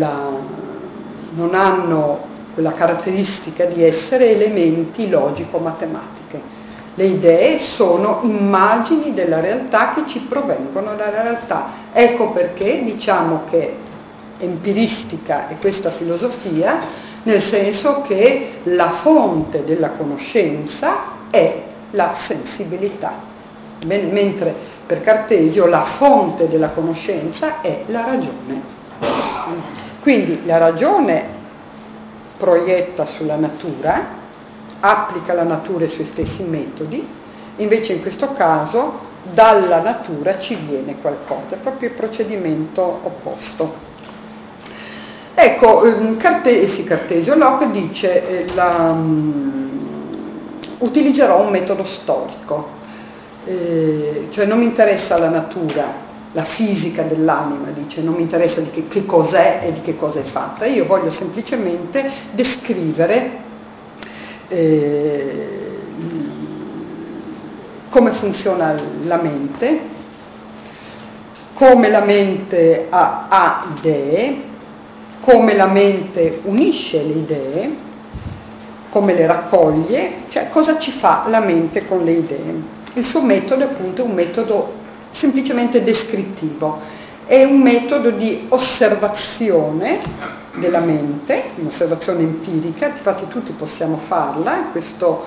non hanno quella caratteristica di essere elementi logico-matematiche. Le idee sono immagini della realtà che ci provengono dalla realtà. Ecco perché diciamo che empiristica è questa filosofia, nel senso che la fonte della conoscenza è la sensibilità, mentre per Cartesio la fonte della conoscenza è la ragione. Quindi la ragione proietta sulla natura, applica la natura e i suoi stessi metodi, invece in questo caso dalla natura ci viene qualcosa, è proprio il procedimento opposto. Ecco, Cartesio Locke dice utilizzerò un metodo storico, cioè non mi interessa la natura, la fisica dell'anima, dice, non mi interessa di che cos'è e di che cosa è fatta, io voglio semplicemente descrivere come funziona la mente, come la mente ha idee, come la mente unisce le idee, come le raccoglie, cioè cosa ci fa la mente con le idee. Il suo metodo appunto è un metodo semplicemente descrittivo, è un metodo di osservazione della mente, un'osservazione empirica, infatti tutti possiamo farla, questo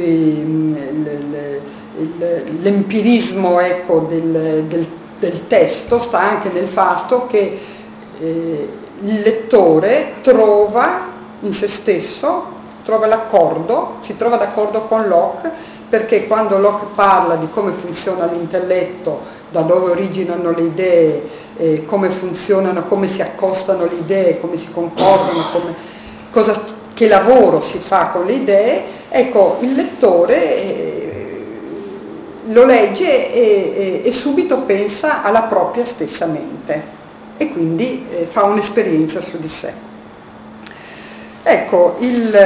l'empirismo ecco, del testo sta anche nel fatto che il lettore trova in se stesso, trova l'accordo, si trova d'accordo con Locke, perché quando Locke parla di come funziona l'intelletto, da dove originano le idee, come funzionano, come si accostano le idee, come si concordano, che lavoro si fa con le idee, ecco, il lettore lo legge e subito pensa alla propria stessa mente e quindi fa un'esperienza su di sé. Ecco,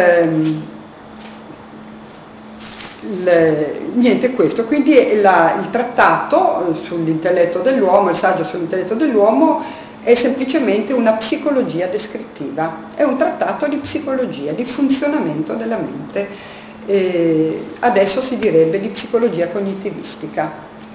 niente questo, quindi il trattato sull'intelletto dell'uomo, il saggio sull'intelletto dell'uomo è semplicemente una psicologia descrittiva, è un trattato di psicologia, di funzionamento della mente, adesso si direbbe di psicologia cognitivistica.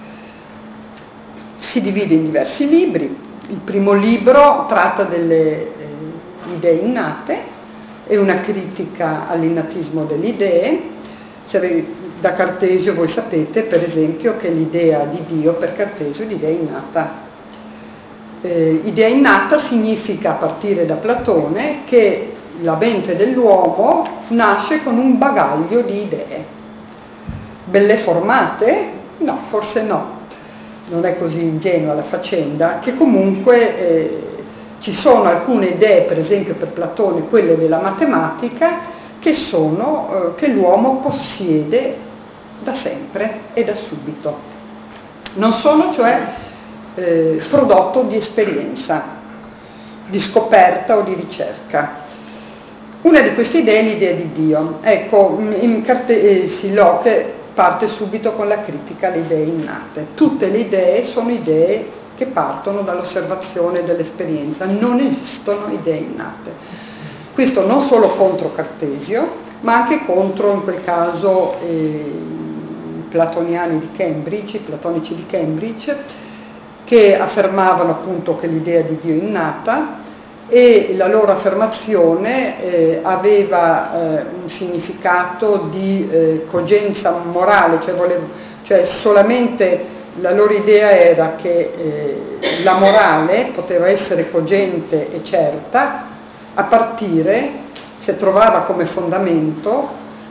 Si divide in diversi libri, il primo libro tratta delle idee innate, è una critica all'innatismo delle idee. Da Cartesio voi sapete per esempio che l'idea di Dio per Cartesio è l'idea innata. Idea innata significa, a partire da Platone, che la mente dell'uomo nasce con un bagaglio di idee. Belle formate? No, forse no, non è così ingenua la faccenda, che comunque ci sono alcune idee, per esempio per Platone quelle della matematica, che l'uomo possiede da sempre e da subito. Non sono cioè prodotto di esperienza, di scoperta o di ricerca. Una di queste idee è l'idea di Dio. Ecco, Locke parte subito con la critica alle idee innate. Tutte le idee sono idee che partono dall'osservazione dell'esperienza, non esistono idee innate. Questo non solo contro Cartesio, ma anche contro, in quel caso, i platoniani di Cambridge, i platonici di Cambridge, che affermavano appunto che l'idea di Dio è innata, e la loro affermazione aveva un significato di cogenza morale, cioè solamente la loro idea era che la morale poteva essere cogente e certa a partire, se trovava come fondamento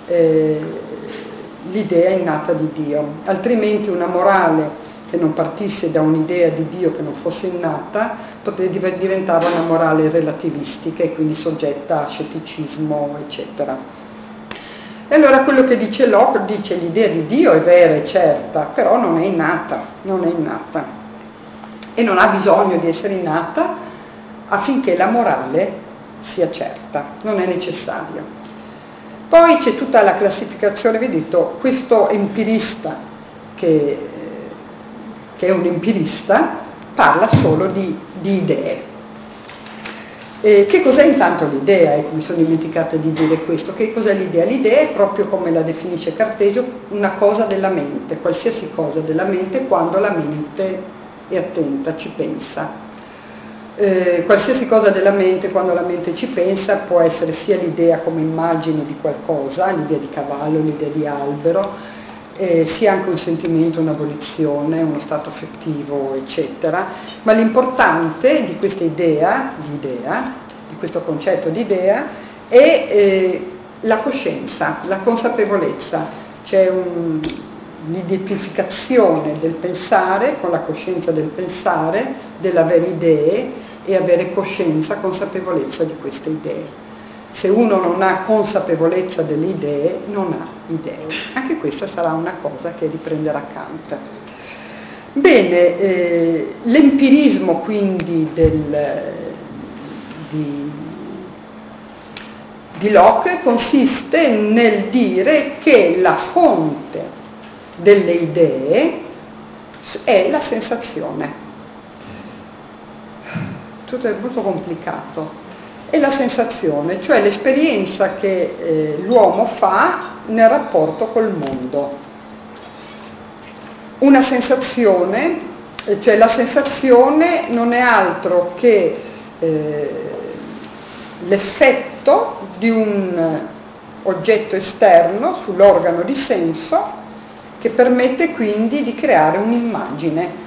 l'idea innata di Dio, altrimenti una morale che non partisse da un'idea di Dio che non fosse innata diventava una morale relativistica e quindi soggetta a scetticismo, eccetera. E allora quello che dice Locke dice: l'idea di Dio è vera e certa, però non è innata e non ha bisogno di essere innata affinché la morale sia certa, non è necessario. Poi c'è tutta la classificazione, vi dico, questo empirista che è un empirista parla solo di idee. Che cos'è intanto l'idea? Ecco, mi sono dimenticata di dire questo. Che cos'è l'idea? L'idea è proprio come la definisce Cartesio, una cosa della mente, qualsiasi cosa della mente quando la mente è attenta, ci pensa. Qualsiasi cosa della mente quando la mente ci pensa può essere sia l'idea come immagine di qualcosa, l'idea di cavallo, l'idea di albero, sia anche un sentimento, una volizione, uno stato affettivo, eccetera. Ma l'importante di questa idea, di questo concetto di idea, è la coscienza, la consapevolezza. C'è un'identificazione del pensare con la coscienza del pensare, dell'avere idee e avere coscienza, consapevolezza di queste idee. Se uno non ha consapevolezza delle idee, non ha idee. Anche questa sarà una cosa che riprenderà Kant. Bene, l'empirismo quindi di Locke consiste nel dire che la fonte delle idee è la sensazione. Tutto è molto complicato. È la sensazione, cioè l'esperienza che l'uomo fa nel rapporto col mondo. Una sensazione, cioè la sensazione non è altro che l'effetto di un oggetto esterno sull'organo di senso che permette quindi di creare un'immagine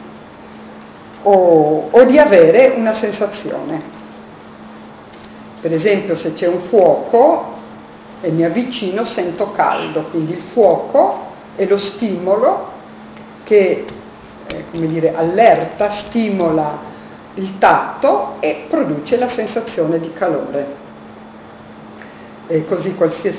o di avere una sensazione. Per esempio, se c'è un fuoco e mi avvicino, sento caldo, quindi il fuoco è lo stimolo che, come dire, allerta, stimola il tatto e produce la sensazione di calore. E così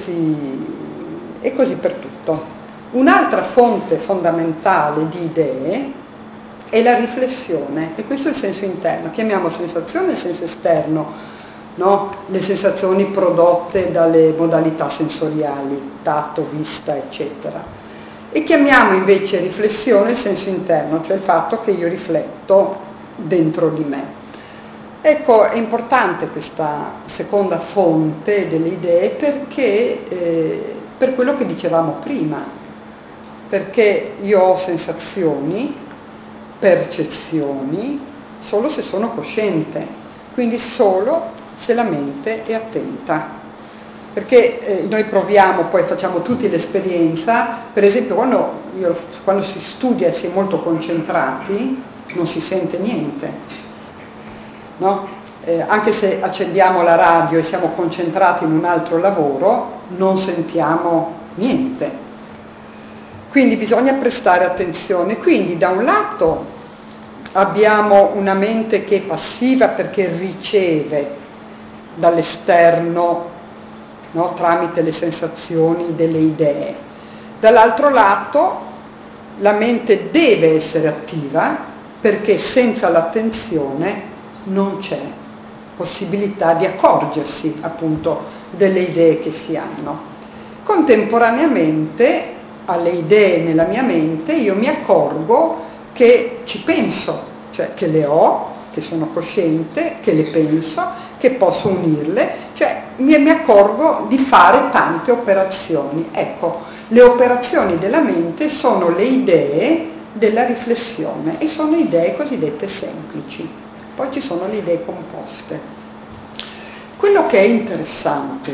per tutto. Un'altra fonte fondamentale di idee è la riflessione, e questo è il senso interno. Chiamiamo sensazione il senso esterno, no? Le sensazioni prodotte dalle modalità sensoriali, tatto, vista, eccetera. E chiamiamo invece riflessione il senso interno, cioè il fatto che io rifletto dentro di me. Ecco, è importante questa seconda fonte delle idee perché, per quello che dicevamo prima, perché io ho sensazioni, percezioni, solo se sono cosciente, quindi solo se la mente è attenta. Perché noi proviamo, poi facciamo tutti l'esperienza, per esempio quando si studia e si è molto concentrati non si sente niente, no? Anche se accendiamo la radio e siamo concentrati in un altro lavoro non sentiamo niente. Quindi bisogna prestare attenzione. Quindi da un lato abbiamo una mente che è passiva perché riceve dall'esterno, no, tramite le sensazioni delle idee. Dall'altro lato la mente deve essere attiva perché senza l'attenzione non c'è possibilità di accorgersi appunto delle idee che si hanno. Contemporaneamente alle idee nella mia mente io mi accorgo che ci penso, cioè che le ho, che sono cosciente, che le penso, che posso unirle, cioè mi accorgo di fare tante operazioni. Ecco, le operazioni della mente sono le idee della riflessione e sono idee cosiddette semplici. Poi ci sono le idee composte. Quello che è interessante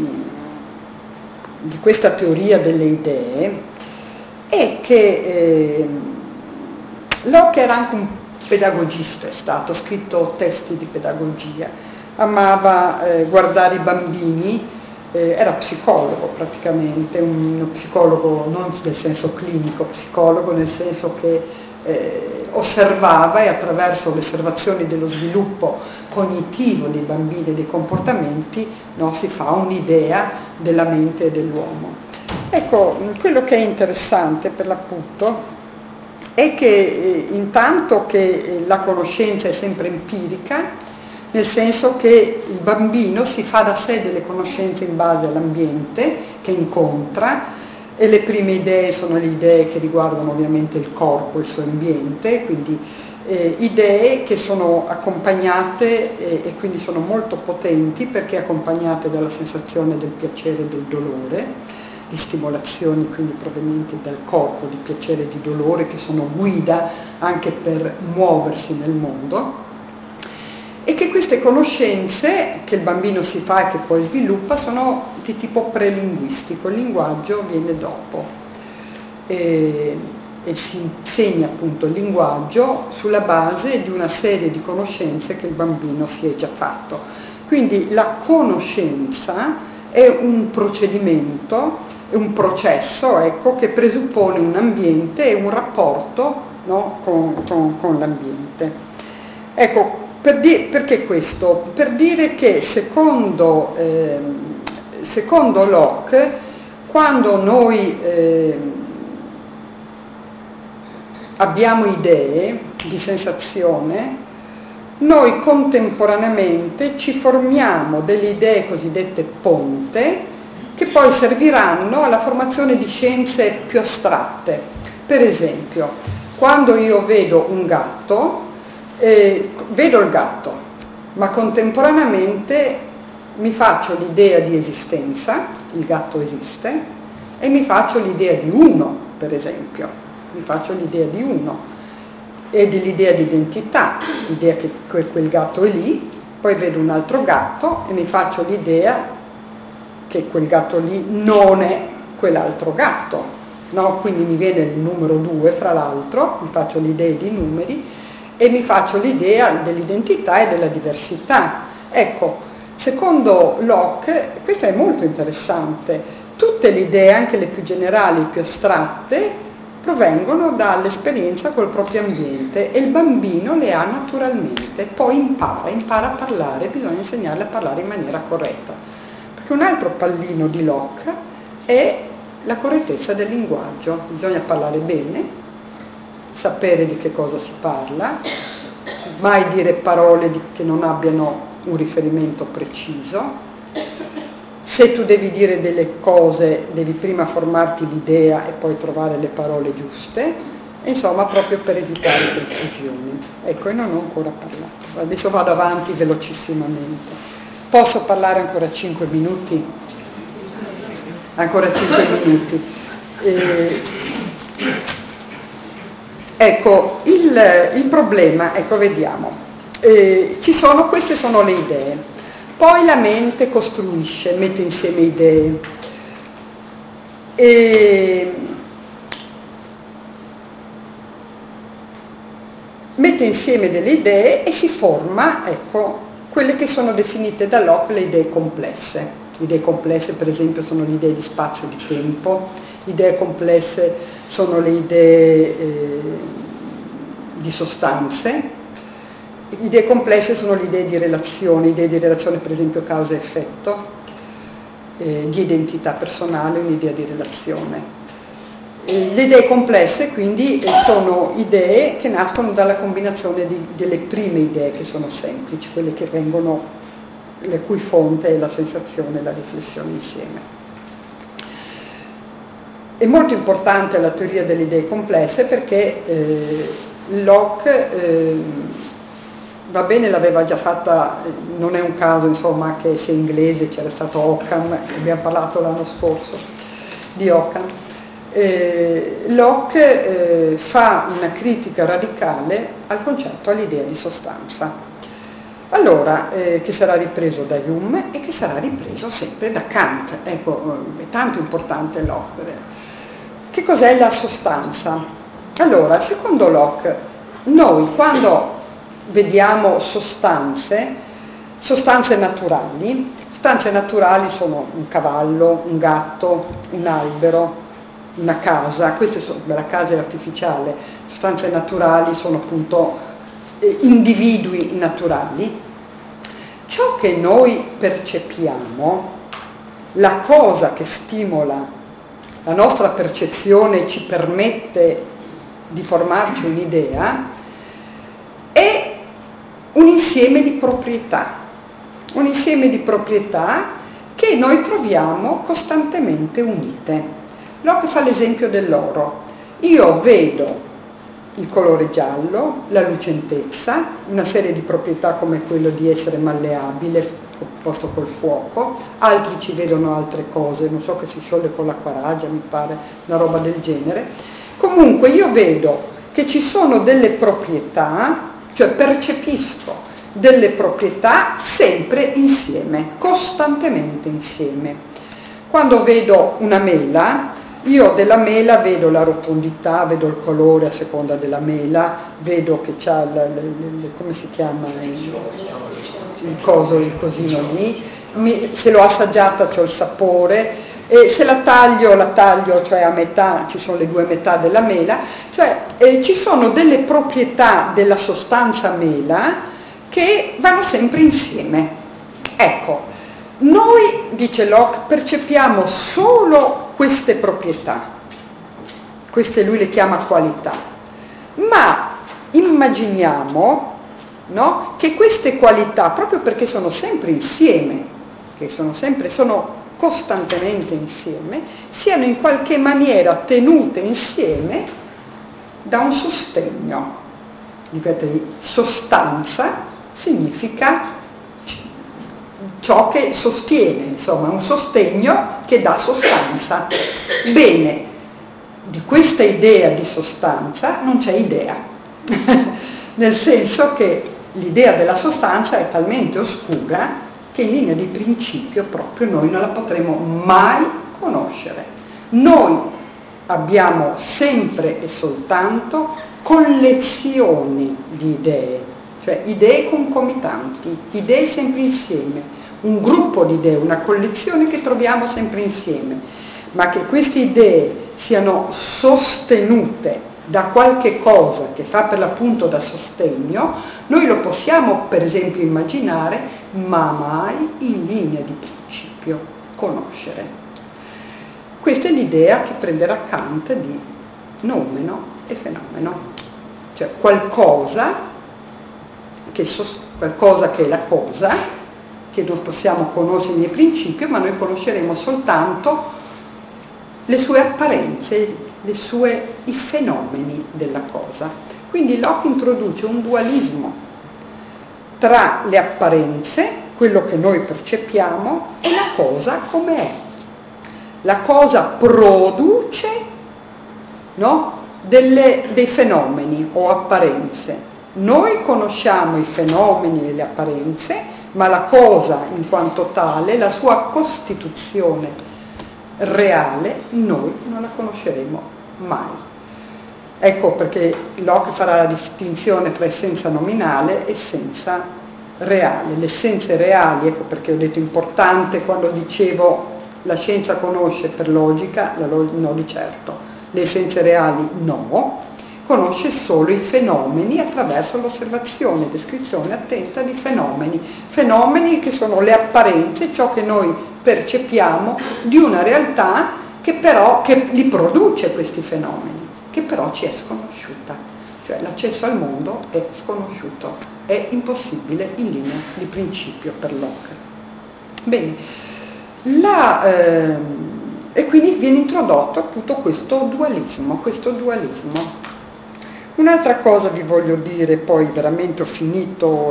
di questa teoria delle idee è che Locke era anche un pedagogista, è stato, ha scritto testi di pedagogia, amava guardare i bambini, era psicologo praticamente, uno psicologo non nel senso clinico, psicologo nel senso che osservava e attraverso le osservazioni dello sviluppo cognitivo dei bambini e dei comportamenti, no, si fa un'idea della mente e dell'uomo. Ecco, quello che è interessante per l'appunto è che intanto che la conoscenza è sempre empirica, nel senso che il bambino si fa da sé delle conoscenze in base all'ambiente che incontra, e le prime idee sono le idee che riguardano ovviamente il corpo, il suo ambiente, quindi idee che sono accompagnate e quindi sono molto potenti perché accompagnate dalla sensazione del piacere e del dolore, di stimolazioni quindi provenienti dal corpo, di piacere e di dolore, che sono guida anche per muoversi nel mondo, e che queste conoscenze che il bambino si fa e che poi sviluppa sono di tipo prelinguistico, il linguaggio viene dopo e si insegna appunto il linguaggio sulla base di una serie di conoscenze che il bambino si è già fatto. Quindi la conoscenza è un procedimento, è un processo, ecco, che presuppone un ambiente e un rapporto, no, con l'ambiente. Ecco, perché questo? Per dire che secondo Locke, quando noi abbiamo idee di sensazione, noi contemporaneamente ci formiamo delle idee cosiddette ponte che poi serviranno alla formazione di scienze più astratte. Per esempio, quando io vedo un gatto, vedo il gatto, ma contemporaneamente mi faccio l'idea di esistenza, il gatto esiste, e mi faccio l'idea di uno, per esempio, mi faccio l'idea di uno e dell'idea di identità, l'idea che quel gatto è lì, poi vedo un altro gatto e mi faccio l'idea che quel gatto lì non è quell'altro gatto, no? Quindi mi viene il numero 2 fra l'altro, mi faccio l'idea di numeri e mi faccio l'idea dell'identità e della diversità. Ecco, secondo Locke, questo è molto interessante, tutte le idee, anche le più generali, più astratte, provengono dall'esperienza col proprio ambiente e il bambino le ha naturalmente, poi impara a parlare, bisogna insegnarle a parlare in maniera corretta. Perché un altro pallino di Locke è la correttezza del linguaggio, bisogna parlare bene, sapere di che cosa si parla, mai dire parole che non abbiano un riferimento preciso. Se tu devi dire delle cose devi prima formarti l'idea e poi trovare le parole giuste, insomma proprio per evitare confusioni. Ecco, io non ho ancora parlato, adesso vado avanti velocissimamente. Posso parlare ancora 5 minuti? Ancora 5 minuti. Ecco, il problema, ecco, vediamo, queste sono le idee, poi la mente costruisce, mette insieme idee, mette insieme delle idee e si forma, ecco, quelle che sono definite da Locke le idee complesse. Le idee complesse, per esempio, sono le idee di spazio e di tempo, le idee complesse sono le idee di sostanze, idee complesse sono le idee di relazione per esempio causa e effetto, di identità personale, un'idea di relazione. Le idee complesse quindi sono idee che nascono dalla combinazione delle prime idee che sono semplici, quelle che vengono, le cui fonte è la sensazione e la riflessione insieme. È molto importante la teoria delle idee complesse perché Locke va bene, l'aveva già fatta, non è un caso insomma che sia inglese, c'era stato Occam, abbiamo parlato l'anno scorso di Occam. Locke fa una critica radicale al concetto, all'idea di sostanza. Allora, che sarà ripreso da Hume e che sarà ripreso sempre da Kant. Ecco, è tanto importante Locke. Che cos'è la sostanza? Allora, secondo Locke, noi quando vediamo sostanze naturali sono un cavallo, un gatto, un albero, una casa, la casa è artificiale, sostanze naturali sono appunto individui naturali. Ciò che noi percepiamo, la cosa che stimola la nostra percezione e ci permette di formarci un'idea, è un insieme di proprietà che noi troviamo costantemente unite. Locke fa l'esempio dell'oro. Io vedo il colore giallo, la lucentezza, una serie di proprietà come quello di essere malleabile, posto col fuoco, altri ci vedono altre cose, non so, che si scioglie con l'acquaragia, mi pare, una roba del genere. Comunque io vedo che ci sono delle proprietà, cioè percepisco delle proprietà sempre insieme, costantemente insieme. Quando vedo una mela, io della mela vedo la rotondità, vedo il colore a seconda della mela, vedo che c'ha come si chiama il cosino lì, se l'ho assaggiata c'ho il sapore, e se la taglio, cioè a metà, ci sono le due metà della mela, cioè ci sono delle proprietà della sostanza mela che vanno sempre insieme. Ecco, noi, dice Locke, percepiamo solo queste proprietà, queste lui le chiama qualità, ma immaginiamo, no, che queste qualità, proprio perché sono sempre insieme, sono costantemente insieme, siano in qualche maniera tenute insieme da un sostegno. Ripeto, sostanza significa ciò che sostiene, insomma, un sostegno che dà sostanza. Bene, di questa idea di sostanza non c'è idea, nel senso che l'idea della sostanza è talmente oscura che in linea di principio proprio noi non la potremo mai conoscere. Noi abbiamo sempre e soltanto collezioni di idee, cioè idee concomitanti, idee sempre insieme, un gruppo di idee, una collezione che troviamo sempre insieme, ma che queste idee siano sostenute da qualche cosa che fa per l'appunto da sostegno, noi lo possiamo per esempio immaginare, ma mai in linea di principio conoscere. Questa è l'idea che prenderà Kant di noumeno e fenomeno, cioè qualcosa che è la cosa, che non possiamo conoscere nel principio, ma noi conosceremo soltanto le sue apparenze, i fenomeni della cosa. Quindi Locke introduce un dualismo tra le apparenze, quello che noi percepiamo, e la cosa come è. La cosa produce, no, dei fenomeni o apparenze. Noi conosciamo i fenomeni e le apparenze, ma la cosa in quanto tale, la sua costituzione reale, noi non la conosceremo mai. Ecco perché Locke farà la distinzione tra essenza nominale e essenza reale. Le essenze reali, ecco perché ho detto importante quando dicevo la scienza conosce per logica, no di certo, le essenze reali no, conosce solo i fenomeni attraverso l'osservazione, descrizione attenta di fenomeni che sono le apparenze, ciò che noi percepiamo di una realtà che li produce questi fenomeni, che però ci è sconosciuta, cioè l'accesso al mondo è sconosciuto, è impossibile in linea di principio per Locke. Bene, e quindi viene introdotto appunto questo dualismo. Un'altra cosa vi voglio dire, poi veramente ho finito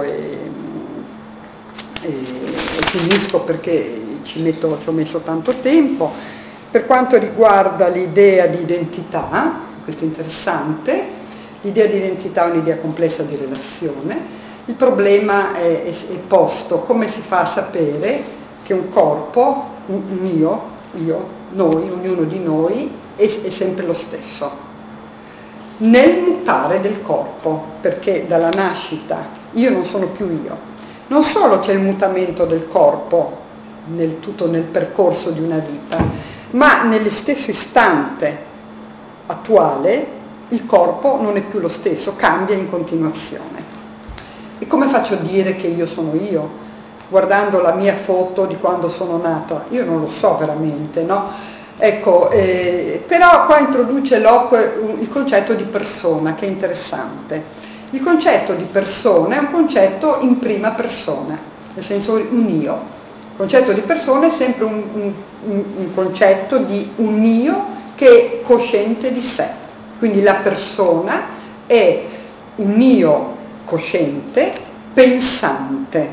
e finisco perché ci ho messo tanto tempo. Per quanto riguarda l'idea di identità, questo è interessante, l'idea di identità è un'idea complessa di relazione. Il problema è posto: come si fa a sapere che un corpo, un io, noi, ognuno di noi, è sempre lo stesso? Nel mutare del corpo, perché dalla nascita io non sono più io. Non solo c'è il mutamento del corpo tutto nel percorso di una vita, ma nello stesso istante attuale il corpo non è più lo stesso, cambia in continuazione. E come faccio a dire che io sono io? Guardando la mia foto di quando sono nata, io non lo so veramente, no? Ecco, però qua introduce Locke il concetto di persona, che è interessante. Il concetto di persona è un concetto in prima persona, nel senso un io. Il concetto di persona è sempre un concetto di un io che è cosciente di sé. Quindi la persona è un io cosciente, pensante.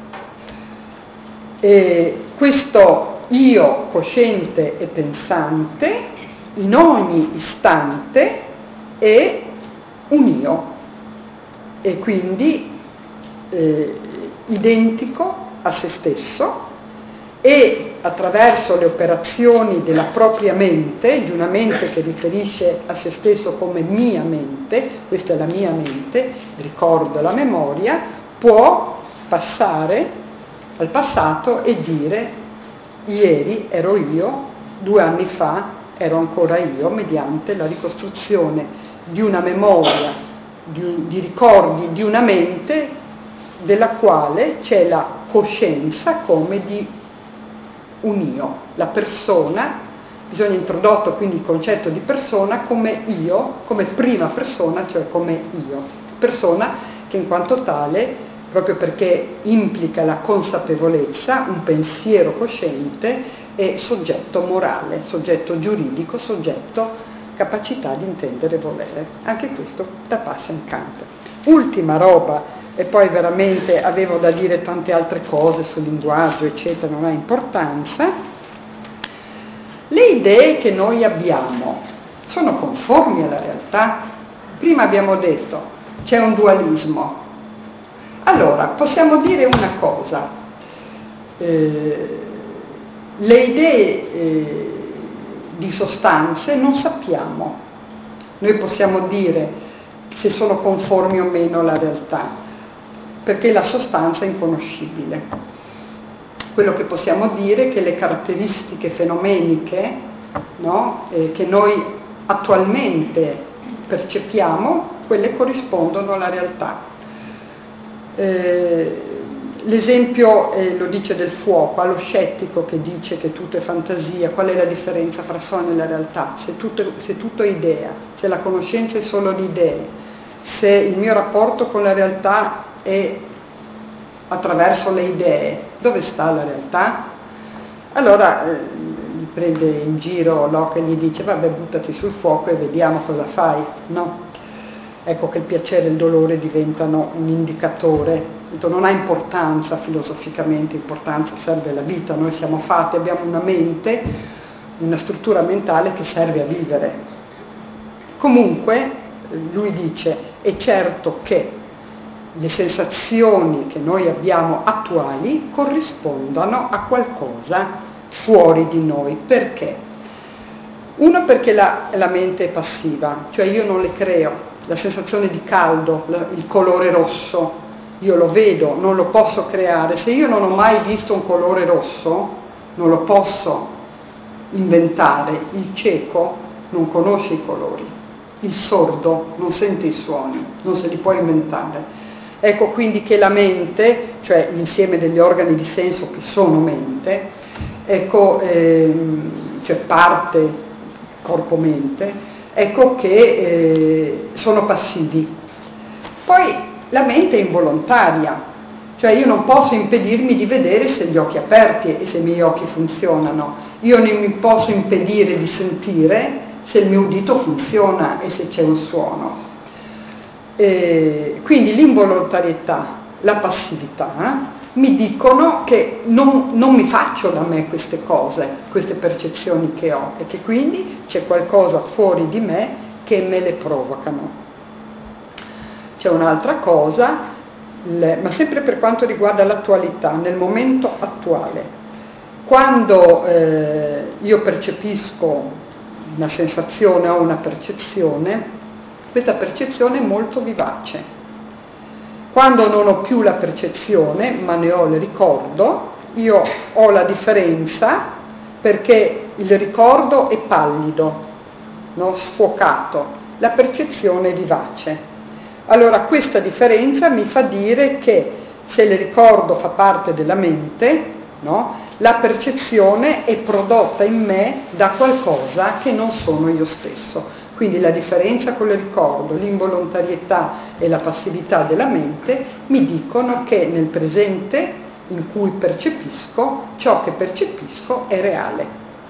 E questo io cosciente e pensante in ogni istante è un io e quindi identico a se stesso, e attraverso le operazioni della propria mente, di una mente che riferisce a se stesso come mia mente, questa è la mia mente, ricordo la memoria, può passare al passato e dire: ieri ero io, 2 anni fa ero ancora io, mediante la ricostruzione di una memoria, di ricordi di una mente della quale c'è la coscienza come di un io. La persona, bisogna introdotto quindi il concetto di persona come io, come prima persona, cioè come io. Persona che in quanto tale, proprio perché implica la consapevolezza, un pensiero cosciente, è soggetto morale, soggetto giuridico, soggetto capacità di intendere e volere. Anche questo da passa in Kant. Ultima roba, e poi veramente avevo da dire tante altre cose sul linguaggio, eccetera, non ha importanza. Le idee che noi abbiamo sono conformi alla realtà? Prima abbiamo detto c'è un dualismo. Allora, possiamo dire una cosa, le idee di sostanze non sappiamo, noi possiamo dire se sono conformi o meno alla realtà, perché la sostanza è inconoscibile. Quello che possiamo dire è che le caratteristiche fenomeniche, no, che noi attualmente percepiamo, quelle corrispondono alla realtà. L'esempio lo dice del fuoco, allo scettico che dice che tutto è fantasia. Qual è la differenza fra sogno e la realtà? Se tutto è idea, se la conoscenza è solo di idee, se il mio rapporto con la realtà è attraverso le idee, dove sta la realtà? Allora prende in giro Locke e gli dice: vabbè, buttati sul fuoco e vediamo cosa fai, no? Ecco che il piacere e il dolore diventano un indicatore. Non ha importanza filosoficamente, importanza serve alla vita, noi siamo fatti, abbiamo una mente, una struttura mentale che serve a vivere. Comunque lui dice: è certo che le sensazioni che noi abbiamo attuali corrispondano a qualcosa fuori di noi. Perché? Uno, perché la mente è passiva, cioè io non le creo. La sensazione di caldo, il colore rosso, io lo vedo, non lo posso creare. Se io non ho mai visto un colore rosso, non lo posso inventare. Il cieco non conosce i colori, il sordo non sente i suoni, non se li può inventare. Ecco quindi che la mente, cioè l'insieme degli organi di senso che sono mente, ecco, cioè parte corpo-mente, ecco che sono passivi. Poi la mente è involontaria, cioè io non posso impedirmi di vedere se gli occhi aperti e se i miei occhi funzionano, io non mi posso impedire di sentire se il mio udito funziona e se c'è un suono. Quindi l'involontarietà, la passività, mi dicono che non mi faccio da me queste cose, queste percezioni che ho, e che quindi c'è qualcosa fuori di me che me le provocano. C'è un'altra cosa, ma sempre per quanto riguarda l'attualità, nel momento attuale. Quando io percepisco una sensazione o una percezione, questa percezione è molto vivace. Quando non ho più la percezione, ma ne ho il ricordo, io ho la differenza perché il ricordo è pallido, no? Sfocato, la percezione è vivace. Allora questa differenza mi fa dire che se il ricordo fa parte della mente, no? La percezione è prodotta in me da qualcosa che non sono io stesso. Quindi la differenza con il ricordo, l'involontarietà e la passività della mente mi dicono che nel presente in cui percepisco, ciò che percepisco è reale.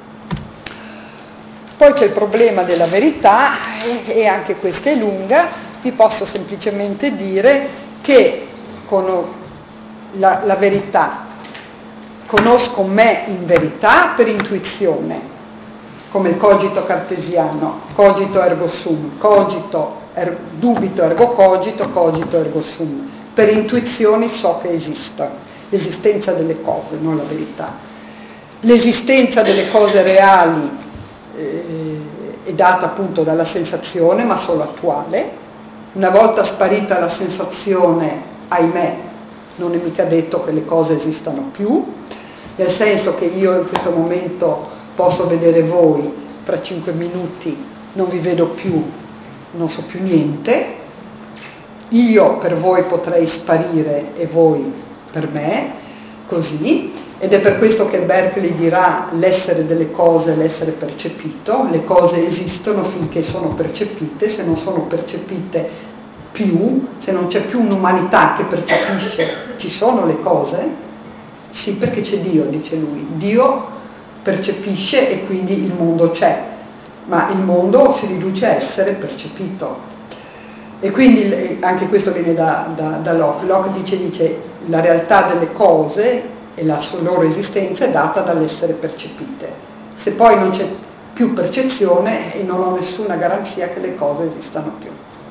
Poi c'è il problema della verità, e anche questa è lunga. Vi posso semplicemente dire che con la verità conosco me in verità per intuizione, come il cogito cartesiano, cogito ergo sum, dubito ergo cogito, cogito ergo sum. Per intuizione so che esista, l'esistenza delle cose, non la verità. L'esistenza delle cose reali è data appunto dalla sensazione, ma solo attuale. Una volta sparita la sensazione, ahimè, non è mica detto che le cose esistano più, nel senso che io in questo momento posso vedere voi, fra 5 minuti non vi vedo più, non so più niente, io per voi potrei sparire e voi per me, così, ed è per questo che Berkeley dirà l'essere delle cose, l'essere percepito, le cose esistono finché sono percepite, se non sono percepite più, se non c'è più un'umanità che percepisce, ci sono le cose? Sì, perché c'è Dio, dice lui, Dio percepisce e quindi il mondo c'è, ma il mondo si riduce a essere percepito. E quindi anche questo viene da Locke. Locke dice la realtà delle cose e la loro esistenza è data dall'essere percepite. Se poi non c'è più percezione, non ho nessuna garanzia che le cose esistano più.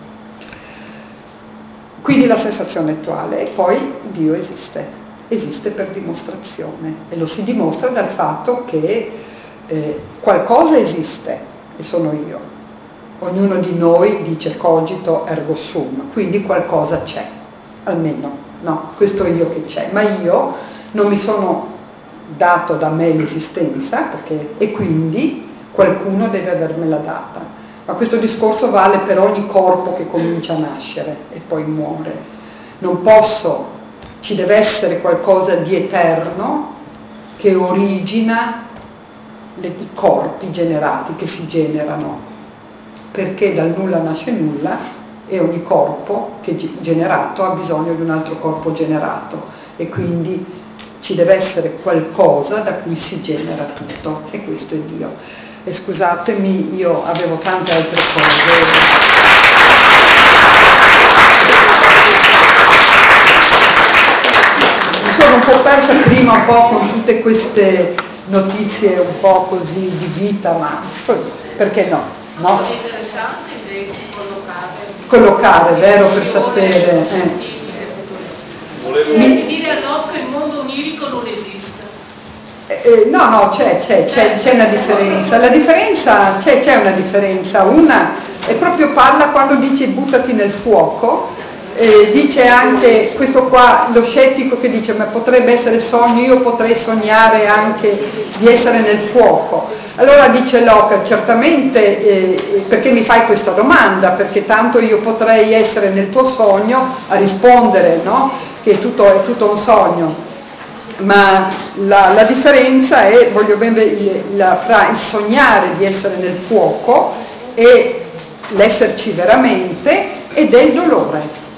Quindi la sensazione attuale, e poi Dio esiste per dimostrazione, e lo si dimostra dal fatto che qualcosa esiste e sono io. Ognuno di noi dice cogito ergo sum, quindi qualcosa c'è, almeno, no, questo io che c'è, ma io non mi sono dato da me l'esistenza, e quindi qualcuno deve avermela data. Ma questo discorso vale per ogni corpo che comincia a nascere e poi muore. Non posso, ci deve essere qualcosa di eterno che origina i corpi generati, che si generano, perché dal nulla nasce nulla e ogni corpo che è generato ha bisogno di un altro corpo generato, e quindi ci deve essere qualcosa da cui si genera tutto, e questo è Dio. E scusatemi, io avevo tante altre cose. Mi sono un po' persa prima un po' con tutte queste notizie un po' così di vita, ma perché no? No? È interessante invece collocare, vero, per sapere. Volevi dire a Locke che il mondo onirico non esiste. No, c'è una differenza. La differenza, c'è una differenza. Una è proprio, parla quando dice buttati nel fuoco, dice anche questo qua, lo scettico che dice ma potrebbe essere sogno, io potrei sognare anche di essere nel fuoco. Allora dice Locke, certamente, perché mi fai questa domanda? Perché tanto io potrei essere nel tuo sogno a rispondere, no? Che è tutto un sogno. Ma la differenza è, voglio ben fra il sognare di essere nel fuoco e l'esserci veramente, e del dolore.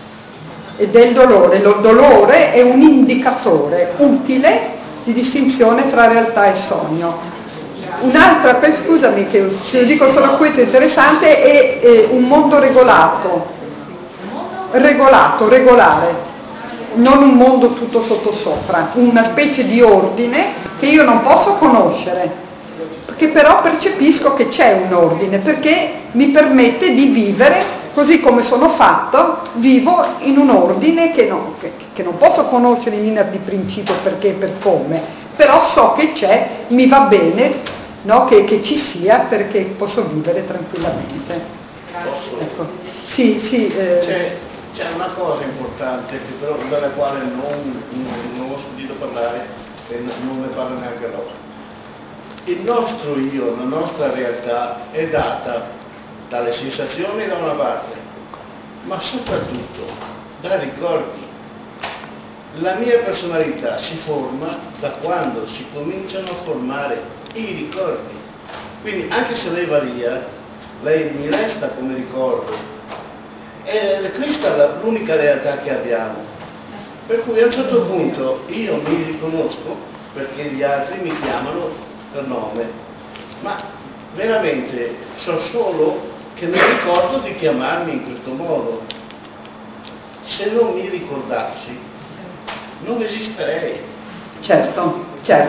Lo dolore è un indicatore utile di distinzione fra realtà e sogno. Un'altra, scusami che te lo dico solo questo, interessante, è un mondo regolato. regolato, regolare, non un mondo tutto sottosopra, una specie di ordine che io non posso conoscere, che però percepisco che c'è un ordine, perché mi permette di vivere così come sono fatto, vivo in un ordine che non posso conoscere in linea di principio perché e per come, però so che c'è, mi va bene, no? che ci sia, perché posso vivere tranquillamente. Posso? Ecco. Sì, sì. C'è una cosa importante che però della quale non ho sentito parlare e non ne parla neanche loro. Il nostro io, la nostra realtà è data dalle sensazioni da una parte, ma soprattutto dai ricordi. La mia personalità si forma da quando si cominciano a formare i ricordi. Quindi anche se lei va via, lei mi resta come ricordo. E questa è l'unica realtà che abbiamo. Per cui a un certo punto io mi riconosco perché gli altri mi chiamano per nome, ma veramente so solo che mi ricordo di chiamarmi in questo modo. Se non mi ricordassi non esisterei. Certo,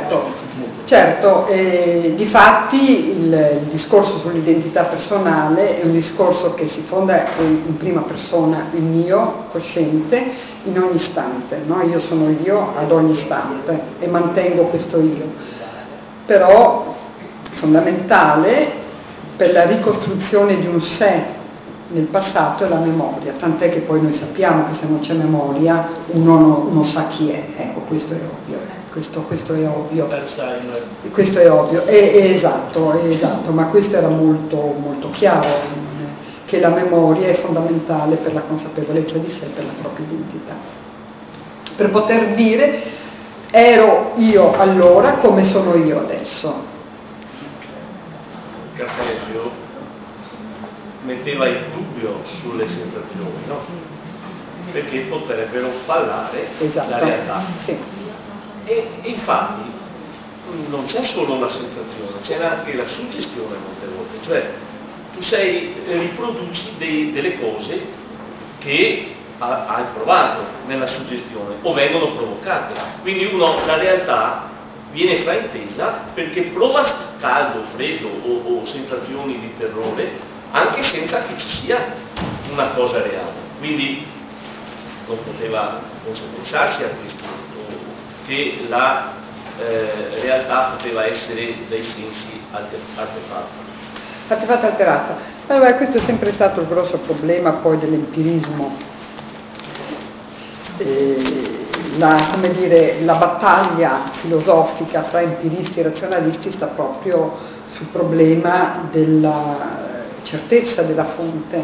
difatti il discorso sull'identità personale è un discorso che si fonda in prima persona, in io cosciente, in ogni istante, no? Io sono io ad ogni istante e mantengo questo io, però fondamentale per la ricostruzione di un sé nel passato è la memoria, tant'è che poi noi sappiamo che se non c'è memoria uno non sa chi è, ecco, questo è ovvio, questo è ovvio, questo è ovvio, è esatto, ma questo era molto, molto chiaro, che la memoria è fondamentale per la consapevolezza di sé, per la propria identità, per poter dire ero io allora come sono io adesso. Cartesio metteva il dubbio sulle sensazioni, no? Perché potrebbero fallare la realtà. Sì. E infatti non c'è solo la sensazione, c'è anche la suggestione molte volte, cioè tu riproduci delle cose che hai provato nella suggestione o vengono provocate. Quindi la realtà viene fraintesa perché prova caldo, freddo o sensazioni di terrore anche senza che ci sia una cosa reale. Quindi non poteva pensarsi a questo, che la realtà poteva essere dai sensi artefatta alterata. Allora, questo è sempre stato il grosso problema poi dell'empirismo, la battaglia filosofica fra empiristi e razionalisti sta proprio sul problema della certezza della fonte.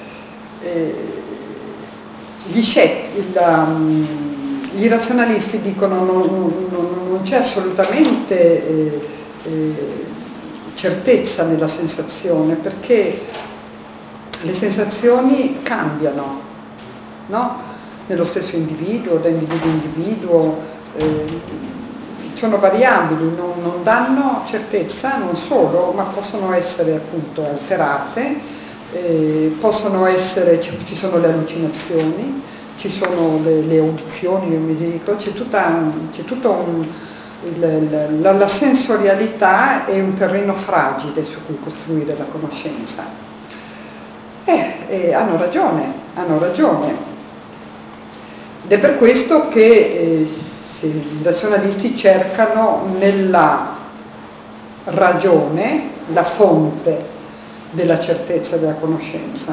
Gli razionalisti dicono non c'è assolutamente certezza nella sensazione, perché le sensazioni cambiano, no? Nello stesso individuo, da individuo a individuo, sono variabili, non danno certezza, non solo, ma possono essere appunto alterate, possono essere, ci sono le allucinazioni, ci sono le audizioni, io mi dico, la sensorialità è un terreno fragile su cui costruire la conoscenza. Hanno ragione. Ed è per questo che i razionalisti cercano nella ragione la fonte della certezza della conoscenza.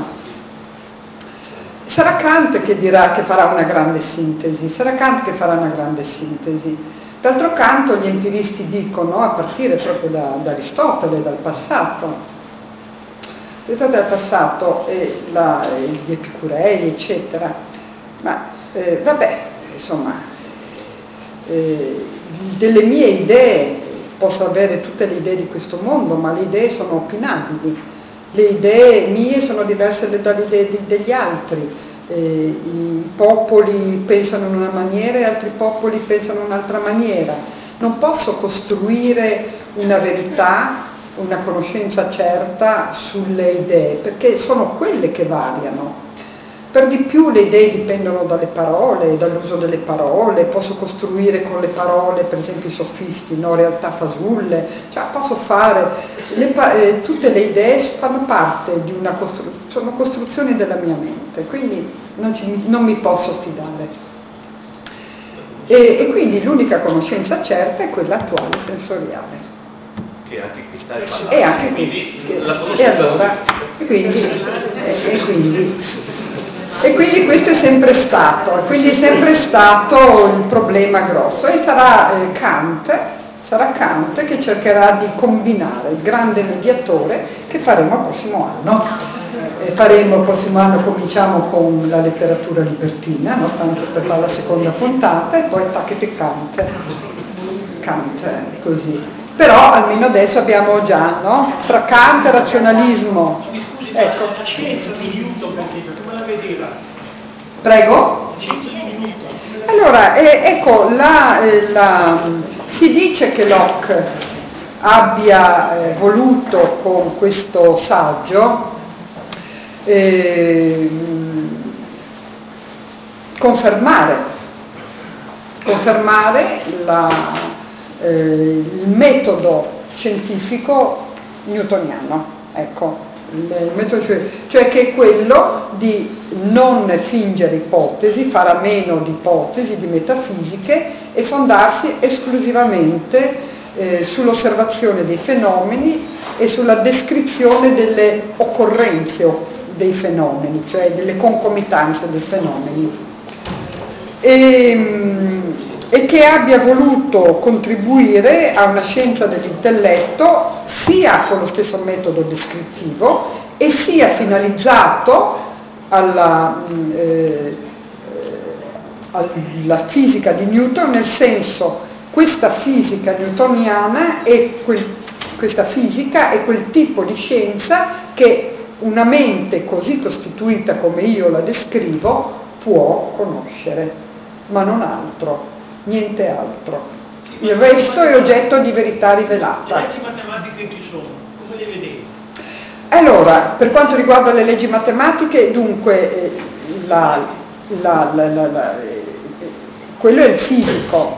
Sarà Kant che dirà che farà una grande sintesi, D'altro canto gli empiristi dicono, a partire proprio da Aristotele, dal passato, gli epicurei, eccetera, ma delle mie idee, posso avere tutte le idee di questo mondo, ma le idee sono opinabili, le idee mie sono diverse dalle idee degli altri, i popoli pensano in una maniera e altri popoli pensano in un'altra maniera, non posso costruire una verità, una conoscenza certa sulle idee, perché sono quelle che variano. Per di più le idee dipendono dalle parole, dall'uso delle parole, posso costruire con le parole, per esempio i sofisti, no? Realtà fasulle, cioè posso fare, tutte le idee fanno parte di una costruzione, sono costruzioni della mia mente, quindi non mi posso fidare. E quindi l'unica conoscenza certa è quella attuale sensoriale. Che anche qui sta il E anche qui. E quindi questo è sempre stato, quindi è sempre stato il problema grosso, e sarà Kant che cercherà di combinare il grande mediatore che faremo il prossimo anno. Il prossimo anno cominciamo con la letteratura libertina, no? Tanto per fare la seconda puntata, e poi tacchete Kant, così. Però almeno adesso abbiamo già, no? Tra Kant e razionalismo. Ecco. La scienza di Newton, come la vedeva? Prego? La scienza di Newton. Allora, ecco, si dice che Locke abbia voluto con questo saggio confermare il metodo scientifico newtoniano, ecco, il metodo, cioè che è quello di non fingere ipotesi, fare a meno di ipotesi, di metafisiche, e fondarsi esclusivamente sull'osservazione dei fenomeni e sulla descrizione delle occorrenze dei fenomeni, cioè delle concomitanze dei fenomeni. E che abbia voluto contribuire a una scienza dell'intelletto sia con lo stesso metodo descrittivo e sia finalizzato alla fisica di Newton, nel senso, questa fisica newtoniana questa fisica è quel tipo di scienza che una mente così costituita come io la descrivo può conoscere, ma non altro, niente altro. Il resto è oggetto di verità rivelata. Le leggi matematiche chi sono? Come le vedevi? Allora, per quanto riguarda le leggi matematiche, dunque, quello è il fisico.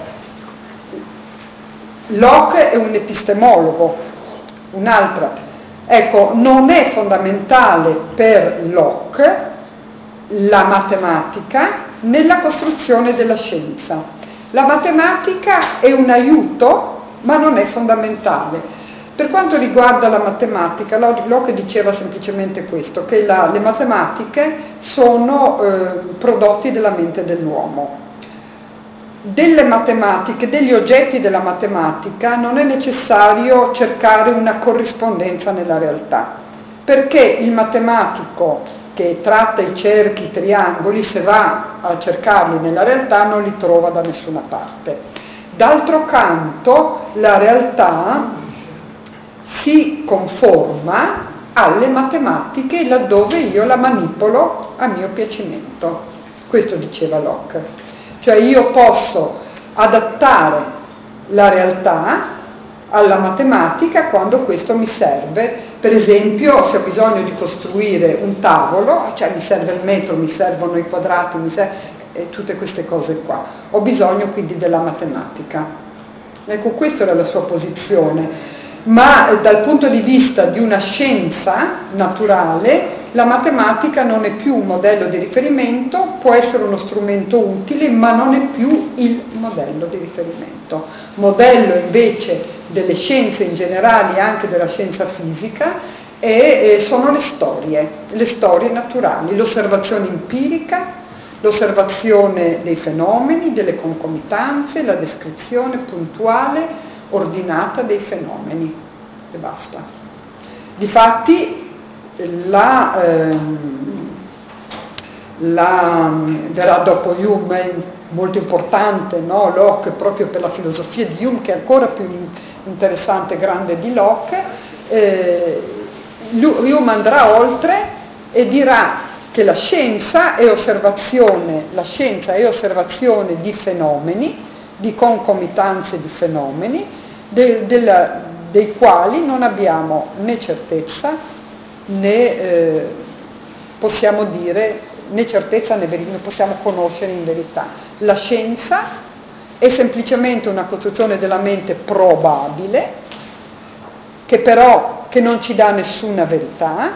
Locke è un epistemologo, un'altra. Ecco, non è fondamentale per Locke la matematica nella costruzione della scienza. La matematica è un aiuto, ma non è fondamentale. Per quanto riguarda la matematica, Locke diceva semplicemente questo, che le matematiche sono prodotti della mente dell'uomo. Delle matematiche, degli oggetti della matematica, non è necessario cercare una corrispondenza nella realtà, perché il matematico che tratta i cerchi, i triangoli, se va a cercarli nella realtà non li trova da nessuna parte. D'altro canto, la realtà si conforma alle matematiche laddove io la manipolo a mio piacimento. Questo diceva Locke. Cioè io posso adattare la realtà alla matematica quando questo mi serve. Per esempio, se ho bisogno di costruire un tavolo, cioè mi serve il metro, mi servono i quadrati, tutte queste cose qua. Ho bisogno quindi della matematica. Ecco, questa era la sua posizione. Ma dal punto di vista di una scienza naturale, la matematica non è più un modello di riferimento, può essere uno strumento utile, ma non è più il modello di riferimento. Modello invece delle scienze in generale, anche della scienza fisica, sono le storie naturali, l'osservazione empirica, l'osservazione dei fenomeni, delle concomitanze, la descrizione puntuale, ordinata dei fenomeni, e basta. Difatti verrà dopo Hume, è molto importante, no? Locke, proprio per la filosofia di Hume, che è ancora più interessante e grande di Locke. Hume andrà oltre e dirà che la scienza è osservazione di fenomeni, di concomitanze di fenomeni, dei quali non abbiamo né certezza né possiamo dire né certezza né verità, non possiamo conoscere in verità. La scienza è semplicemente una costruzione della mente probabile, che non ci dà nessuna verità.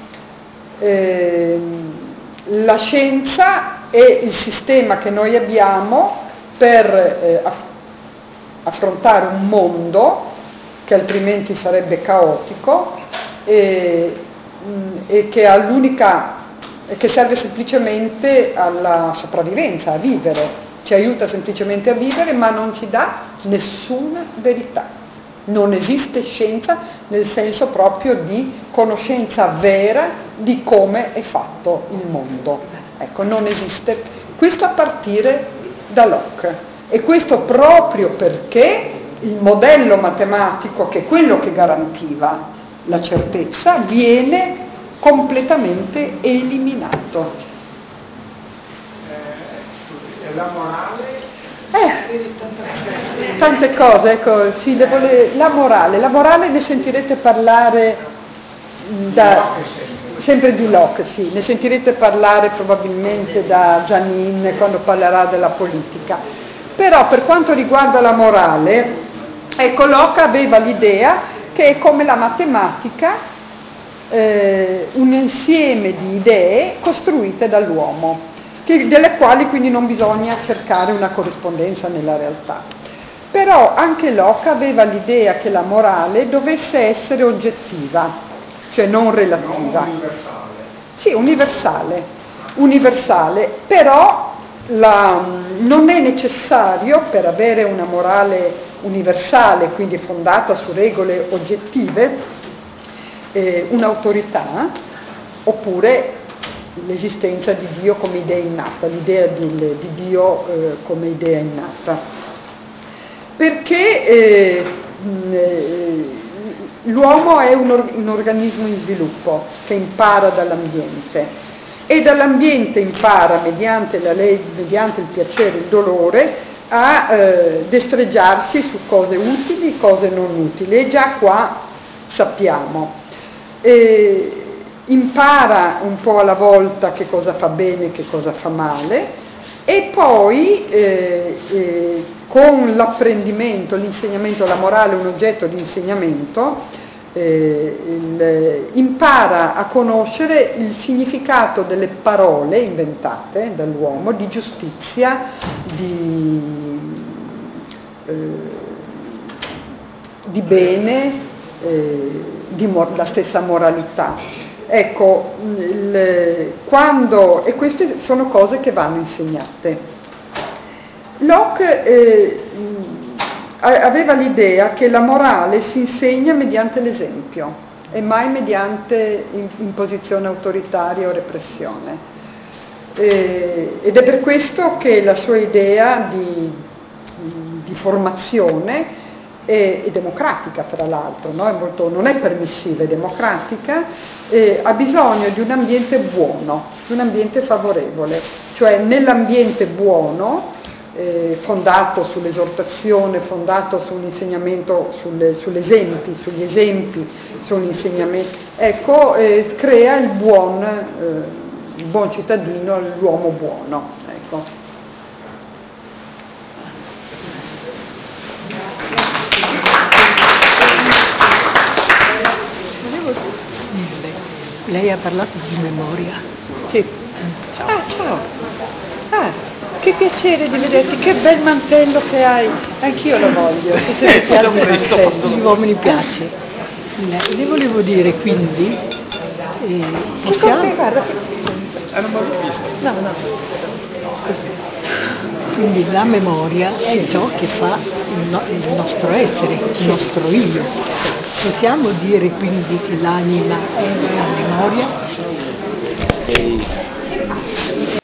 La scienza è il sistema che noi abbiamo per affrontare un mondo che altrimenti sarebbe caotico e che ha che serve semplicemente alla sopravvivenza, a vivere, ci aiuta semplicemente a vivere, ma non ci dà nessuna verità. Non esiste scienza nel senso proprio di conoscenza vera di come è fatto il mondo. Ecco, non esiste. Questo a partire da Locke. E questo proprio perché il modello matematico, che è quello che garantiva la certezza, viene completamente eliminato. E la morale? Tante cose, ecco, sì, la morale ne sentirete parlare sempre di Locke, sì, ne sentirete parlare probabilmente da Janin quando parlerà della politica. Però per quanto riguarda la morale, ecco, Locke aveva l'idea che è come la matematica, un insieme di idee costruite dall'uomo, delle quali quindi non bisogna cercare una corrispondenza nella realtà. Però anche Locke aveva l'idea che la morale dovesse essere oggettiva, cioè non relativa. Non universale. Sì, universale, però non è necessario, per avere una morale universale, quindi fondata su regole oggettive, un'autorità, oppure l'esistenza di Dio come idea innata, l'idea di Dio come idea innata. Perché l'uomo è un organismo in sviluppo che impara dall'ambiente e dall'ambiente impara mediante il piacere e il dolore a destreggiarsi su cose utili e cose non utili, e già qua sappiamo. Impara un po' alla volta che cosa fa bene e che cosa fa male, e poi con l'apprendimento, l'insegnamento, la morale è un oggetto di insegnamento, impara a conoscere il significato delle parole inventate dall'uomo, di giustizia, di bene, la stessa moralità. Ecco, e queste sono cose che vanno insegnate. Locke aveva l'idea che la morale si insegna mediante l'esempio e mai mediante imposizione autoritaria o repressione. Ed è per questo che la sua idea di formazione è democratica, fra l'altro, no? Non è permissiva, è democratica, ha bisogno di un ambiente buono, di un ambiente favorevole, cioè nell'ambiente buono, fondato sull'esortazione, fondato sull'insegnamento, sugli esempi, sull'insegnamento, ecco, crea il buon cittadino, l'uomo buono. Ecco. Lei ha parlato di memoria. Sì. Ah, ciao. Ah, che piacere di vederti, che bel mantello che hai. Anch'io lo voglio. Agli uomini piace. Le volevo dire quindi, possiamo... Guarda, non mi avevo visto. no. Quindi la memoria è ciò che fa il nostro essere, il nostro io. Possiamo dire quindi che l'anima è la memoria?